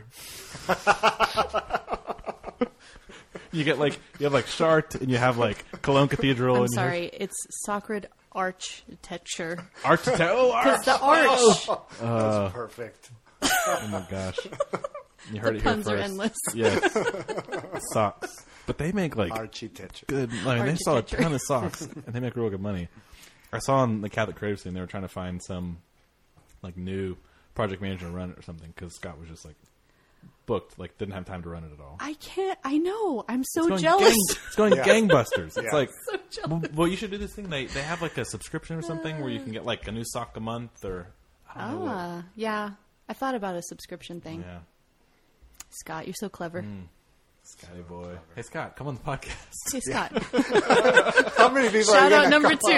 S2: You get like you have like Chartres, and you have like Cologne Cathedral.
S1: I'm
S2: and you have
S1: sorry, it's Sacred Architecture.
S2: architect. Oh, arch.
S1: Because the arch.
S3: That's perfect.
S2: Oh my gosh! You heard
S1: The
S2: it here
S1: puns are
S2: first.
S1: endless.
S2: Yes, socks. But they make like
S3: Architecture.
S2: good. I mean, they sell a
S1: Architecture.
S2: ton of socks, and they make real good money. I saw on the Catholic Creative Scene they were trying to find some like new project manager to run it or something because Scott was just like booked, like didn't have time to run it at all.
S1: I can't. I know. I'm so
S2: It's going
S1: jealous.
S2: gang- it's going
S3: Yeah.
S2: gangbusters. It's
S3: Yeah.
S2: like,
S1: So jealous.
S2: well, well, you should do this thing. They they have like a subscription or something where you can get like a new sock a month or I don't know what.
S1: Ah, yeah. I thought about a subscription thing.
S2: Yeah,
S1: Scott, you're so clever.
S2: Mm. Scotty boy. Hey Scott, come on the podcast.
S1: Hey, Scott.
S3: How many people
S1: Shout
S3: are
S1: out
S3: gonna
S1: number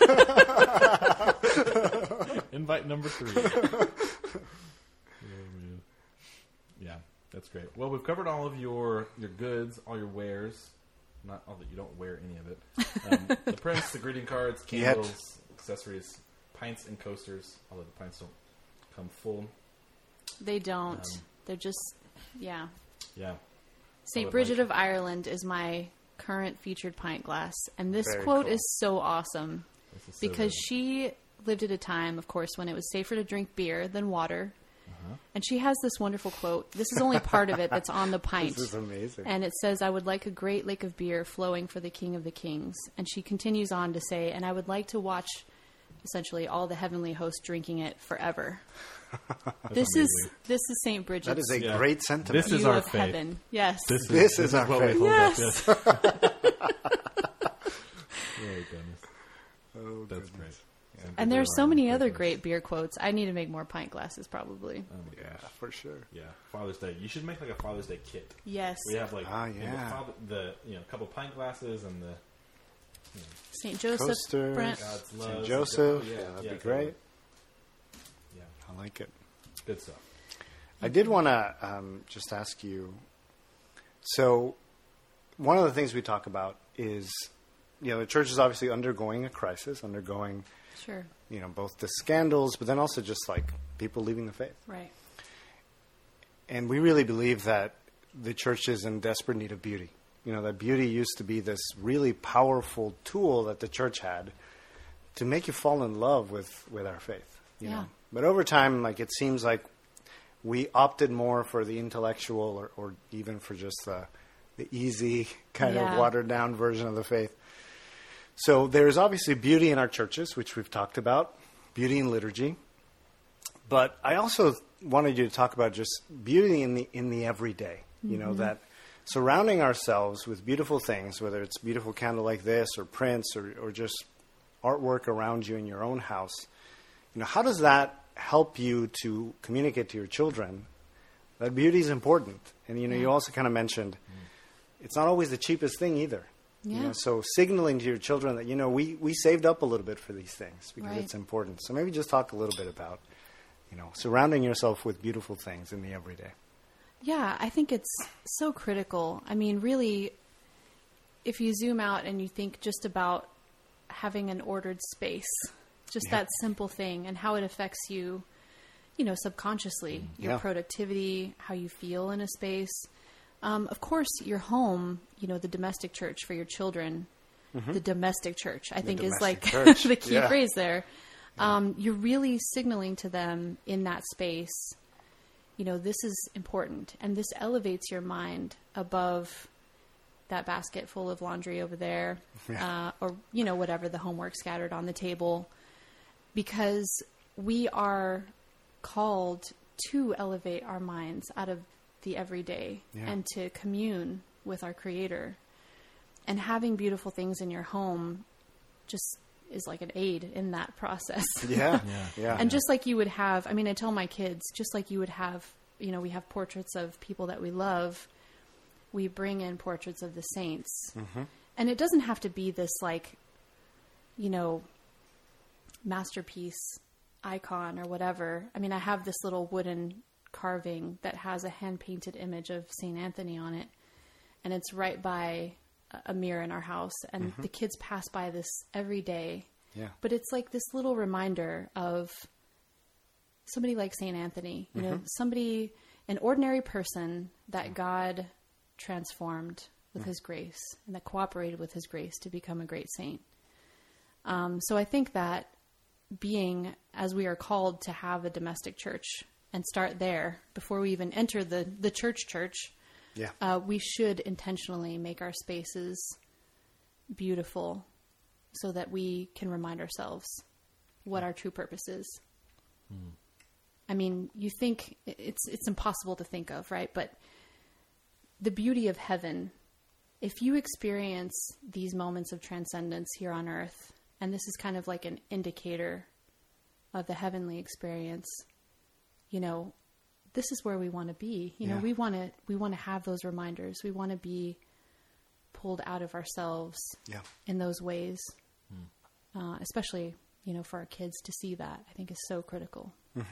S1: two.
S2: Invite number three. Oh, man. Yeah, that's great. Well, we've covered all of your your goods, all your wares. Not all that you don't wear any of it. Um, the prints, the greeting cards,
S3: Yet.
S2: candles, accessories, pints, and coasters. Although the pints don't come full.
S1: They don't.
S2: Um,
S1: They're just, yeah.
S2: Yeah. I
S1: Saint
S2: would
S1: Bridget
S2: like-
S1: of Ireland is my current featured pint glass. And this
S3: Very
S1: quote
S3: cool.
S1: is so awesome
S2: This is so
S1: because
S2: good.
S1: she lived at a time, of course, when it was safer to drink beer than water.
S2: Uh-huh.
S1: And she has this wonderful quote. This is only part of it that's on the pint.
S3: This is amazing.
S1: And it says, I would like a great lake of beer flowing for the King of the Kings. And she continues on to say, and I would like to watch essentially all the heavenly hosts drinking it forever. This is
S2: amazing.
S1: this is Saint Bridget's
S3: That is a
S2: Yeah.
S3: great sentiment.
S2: This is
S1: view
S2: our
S1: of
S2: faith.
S1: heaven. Yes.
S2: This is,
S3: This is our
S2: what we
S3: faith.
S2: hold
S1: Yes.
S2: up. Yes. Oh, goodness.
S3: Oh,
S2: That's
S3: goodness.
S1: And there's so many other great beer quotes. I need to make more pint glasses, probably.
S2: Oh my
S3: Yeah,
S2: gosh.
S3: for sure.
S2: Yeah, Father's Day. You should make like a Father's Day kit.
S1: Yes.
S2: We have like
S3: Ah,
S2: you know,
S3: yeah.
S2: the, father, the you know couple pint glasses and the
S1: Saint Joseph,
S3: Coaster.
S1: Brent.
S2: God's love.
S3: Saint Joseph.
S2: Oh, yeah,
S3: Yeah, that'd
S2: yeah,
S3: be
S2: totally.
S3: great.
S2: Yeah,
S3: I like it.
S2: good stuff.
S3: I did want to um, just ask you. So, one of the things we talk about is, you know, the church is obviously undergoing a crisis, undergoing,
S1: Sure.
S3: you know, both the scandals, but then also just like people leaving the faith.
S1: Right.
S3: And we really believe that the church is in desperate need of beauty. You know, that beauty used to be this really powerful tool that the church had to make you fall in love with, with our faith. You
S1: Yeah.
S3: know? But over time, like, it seems like we opted more for the intellectual or, or even for just the, the easy kind
S1: Yeah.
S3: of watered down version of the faith. So there's obviously beauty in our churches, which we've talked about, beauty in liturgy. But I also wanted you to talk about just beauty in the in the everyday. You know, that surrounding ourselves with beautiful things, whether it's beautiful candle like this or prints or, or just artwork around you in your own house, you know, how does that help you to communicate to your children that beauty is important? And, you know, you
S1: Yeah.
S3: also kind of mentioned it's not always the cheapest thing either. You
S1: Yeah.
S3: know, so signaling to your children that, you know, we, we saved up a little bit for these things because
S1: Right.
S3: it's important. So maybe just talk a little bit about, you know, surrounding yourself with beautiful things in the everyday.
S1: Yeah, I think it's so critical. I mean, really, if you zoom out and you think just about having an ordered space, just
S3: Yeah.
S1: that simple thing and how it affects you, you know, subconsciously, your
S3: Yeah.
S1: productivity, how you feel in a space. Um, of course, your home, you know, the domestic church for your children, the domestic church, I think is like
S3: domestic church.
S1: the key
S3: Yeah.
S1: phrase there. Um, you're really signaling to them in that space, you know, this is important, and this elevates your mind above that basket full of laundry over there,
S3: Yeah.
S1: uh, or, you know, whatever, the homework scattered on the table, because we are called to elevate our minds out of the everyday
S3: Yeah.
S1: and to commune with our Creator. And having beautiful things in your home just is like an aid in that process.
S3: Yeah.
S2: Yeah.
S3: Yeah.
S1: And just like you would have, I mean, I tell my kids, just like you would have, you know, we have portraits of people that we love, we bring in portraits of the saints.
S3: Mm-hmm.
S1: And it doesn't have to be this, like, you know, masterpiece icon or whatever. I mean, I have this little wooden carving that has a hand-painted image of Saint Anthony on it. And it's right by a mirror in our house. And
S3: Mm-hmm.
S1: the kids pass by this every day.
S3: Yeah.
S1: But it's like this little reminder of somebody like Saint Anthony, you know, somebody, an ordinary person that God transformed with his grace and that cooperated with his grace to become a great saint. Um, so I think that being, as we are called to have a domestic church and start there before we even enter the, the church church,
S3: Yeah.
S1: uh, we should intentionally make our spaces beautiful so that we can remind ourselves what our true purpose is.
S2: Mm.
S1: I mean, you think it's it's impossible to think of, right? But the beauty of heaven, if you experience these moments of transcendence here on earth, and this is kind of like an indicator of the heavenly experience, you know, this is where we want to be. You know,
S3: Yeah.
S1: we want to we want to have those reminders. We want to be pulled out of ourselves
S3: Yeah.
S1: in those ways, uh, especially, you know, for our kids to see that, I think is so critical.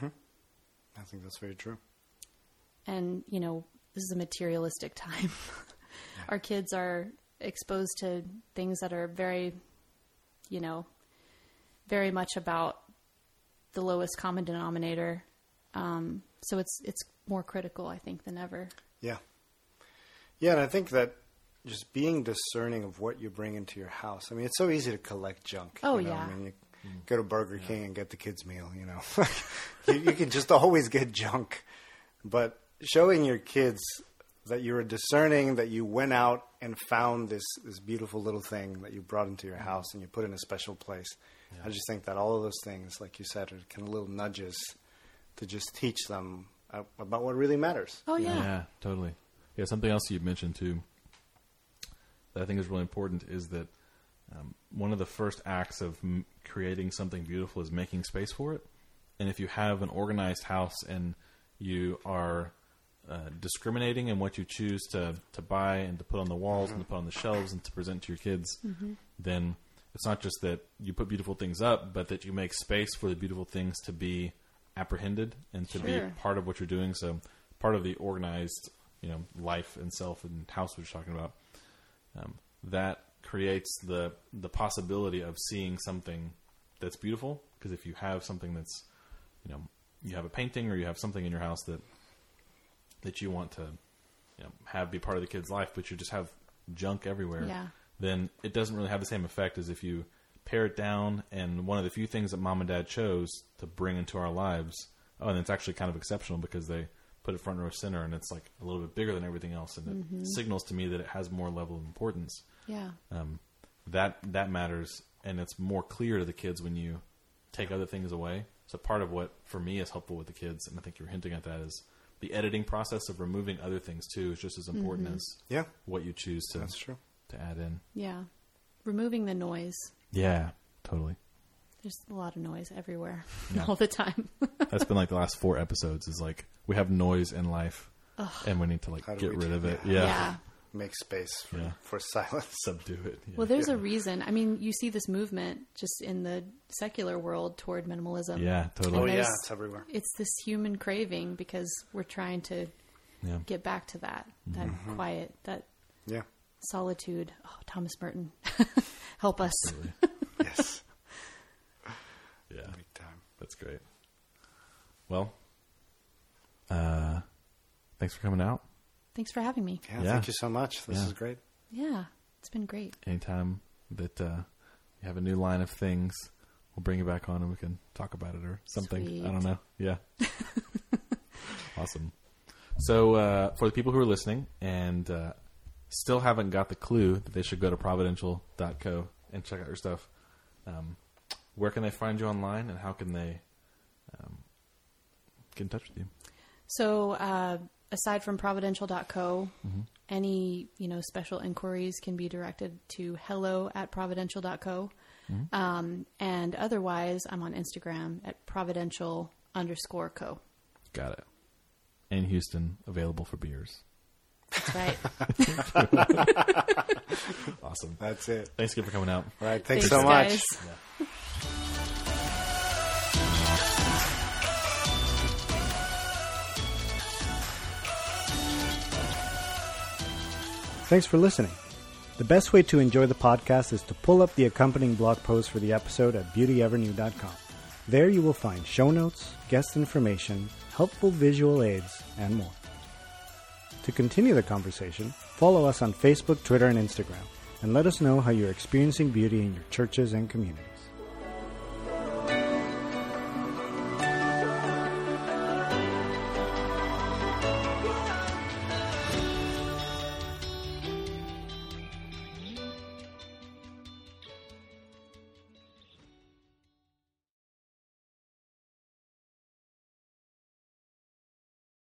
S3: I think that's very true.
S1: And, you know, this is a materialistic time. Our kids are exposed to things that are very, you know, very much about the lowest common denominator. Um, so it's it's more critical, I think, than ever.
S3: Yeah. Yeah, and I think that just being discerning of what you bring into your house. I mean, it's so easy to collect junk.
S1: Oh,
S3: you know?
S1: yeah.
S3: I mean, you go to Burger King and get the kids' meal, you know. you, you can just always get junk. But showing your kids that you're discerning, that you went out and found this, this beautiful little thing that you brought into your house and you put in a special place. I just think that all of those things, like you said, are kind of little nudges to just teach them uh, about what really matters.
S1: Oh, yeah.
S2: Yeah, totally. Yeah, something else you mentioned too that I think is really important is that um, one of the first acts of m- creating something beautiful is making space for it. And if you have an organized house and you are uh, discriminating in what you choose to, to buy and to put on the walls mm-hmm. and to put on the shelves and to present to your kids, mm-hmm. then it's not just that you put beautiful things up, but that you make space for the beautiful things to be apprehended and to
S1: sure.
S2: be part of what you're doing. So part of the organized, you know, life and self and house we're talking about, um, that creates the the possibility of seeing something that's beautiful. Because if you have something that's, you know, you have a painting or you have something in your house that that you want to, you know, have be part of the kid's life, but you just have junk everywhere,
S1: yeah.
S2: then it doesn't really have the same effect as if you pare it down. And one of the few things that mom and dad chose to bring into our lives, oh, and it's actually kind of exceptional because they put it front row center, and it's like a little bit bigger than everything else, and it mm-hmm. signals to me that it has more level of importance.
S1: Yeah,
S2: um, that that matters, and it's more clear to the kids when you take other things away. So part of what for me is helpful with the kids, and I think you're hinting at that, is the editing process of removing other things too is just as important mm-hmm. as
S3: yeah.
S2: what you choose to
S3: That's true.
S2: to add in.
S1: Yeah, removing the noise.
S2: Yeah, totally.
S1: There's a lot of noise everywhere
S2: Yeah.
S1: all the time.
S2: That's been like the last four episodes is like we have noise in life
S1: Ugh.
S2: and we need to like
S3: How do
S2: get
S3: we
S2: rid
S3: do-
S2: of it.
S3: yeah.
S2: Yeah.
S1: yeah.
S3: Make space for,
S2: Yeah.
S3: for silence.
S2: Subdue it. Yeah.
S1: Well, there's
S3: Yeah.
S1: a reason. I mean, you see this movement just in the secular world toward minimalism.
S2: yeah,
S3: Oh,
S2: totally.
S1: there's-
S3: yeah, it's everywhere.
S1: It's this human craving because we're trying to
S2: Yeah.
S1: get back to that, that
S3: Mm-hmm.
S1: quiet, that
S3: Yeah.
S1: solitude. Oh, Thomas Merton, help us.
S2: Absolutely.
S3: Yes.
S2: Yeah.
S3: Big time.
S2: That's great. Well, uh, thanks for coming out.
S1: Thanks for having me.
S3: Yeah,
S2: Yeah.
S3: thank you so much. This
S2: Yeah.
S3: is great.
S1: Yeah, it's been great.
S2: Anytime that uh, you have a new line of things, we'll bring you back on and we can talk about it or something.
S1: Sweet.
S2: I don't know. Yeah. Awesome. So uh, for the people who are listening and uh, still haven't got the clue that they should go to providential dot co and check out your stuff, um, where can they find you online and how can they um, get in touch with you?
S1: So, uh, aside from providential dot co,
S2: Mm-hmm.
S1: any, you know, special inquiries can be directed to hello at providential dot co.
S2: Mm-hmm.
S1: Um, and otherwise, I'm on Instagram at providential underscore co.
S2: Got it. In Houston, available for beers.
S1: That's right.
S2: Awesome.
S3: That's it.
S2: Thanks again for coming out.
S3: All right. Thanks,
S1: Thanks,
S3: so
S1: guys.
S3: much.
S2: Yeah.
S3: Thanks for listening. The best way to enjoy the podcast is to pull up the accompanying blog post for the episode at beauty avenue dot com. There you will find show notes, guest information, helpful visual aids, and more. To continue the conversation, follow us on Facebook, Twitter, and Instagram, and let us know how you're experiencing beauty in your churches and communities.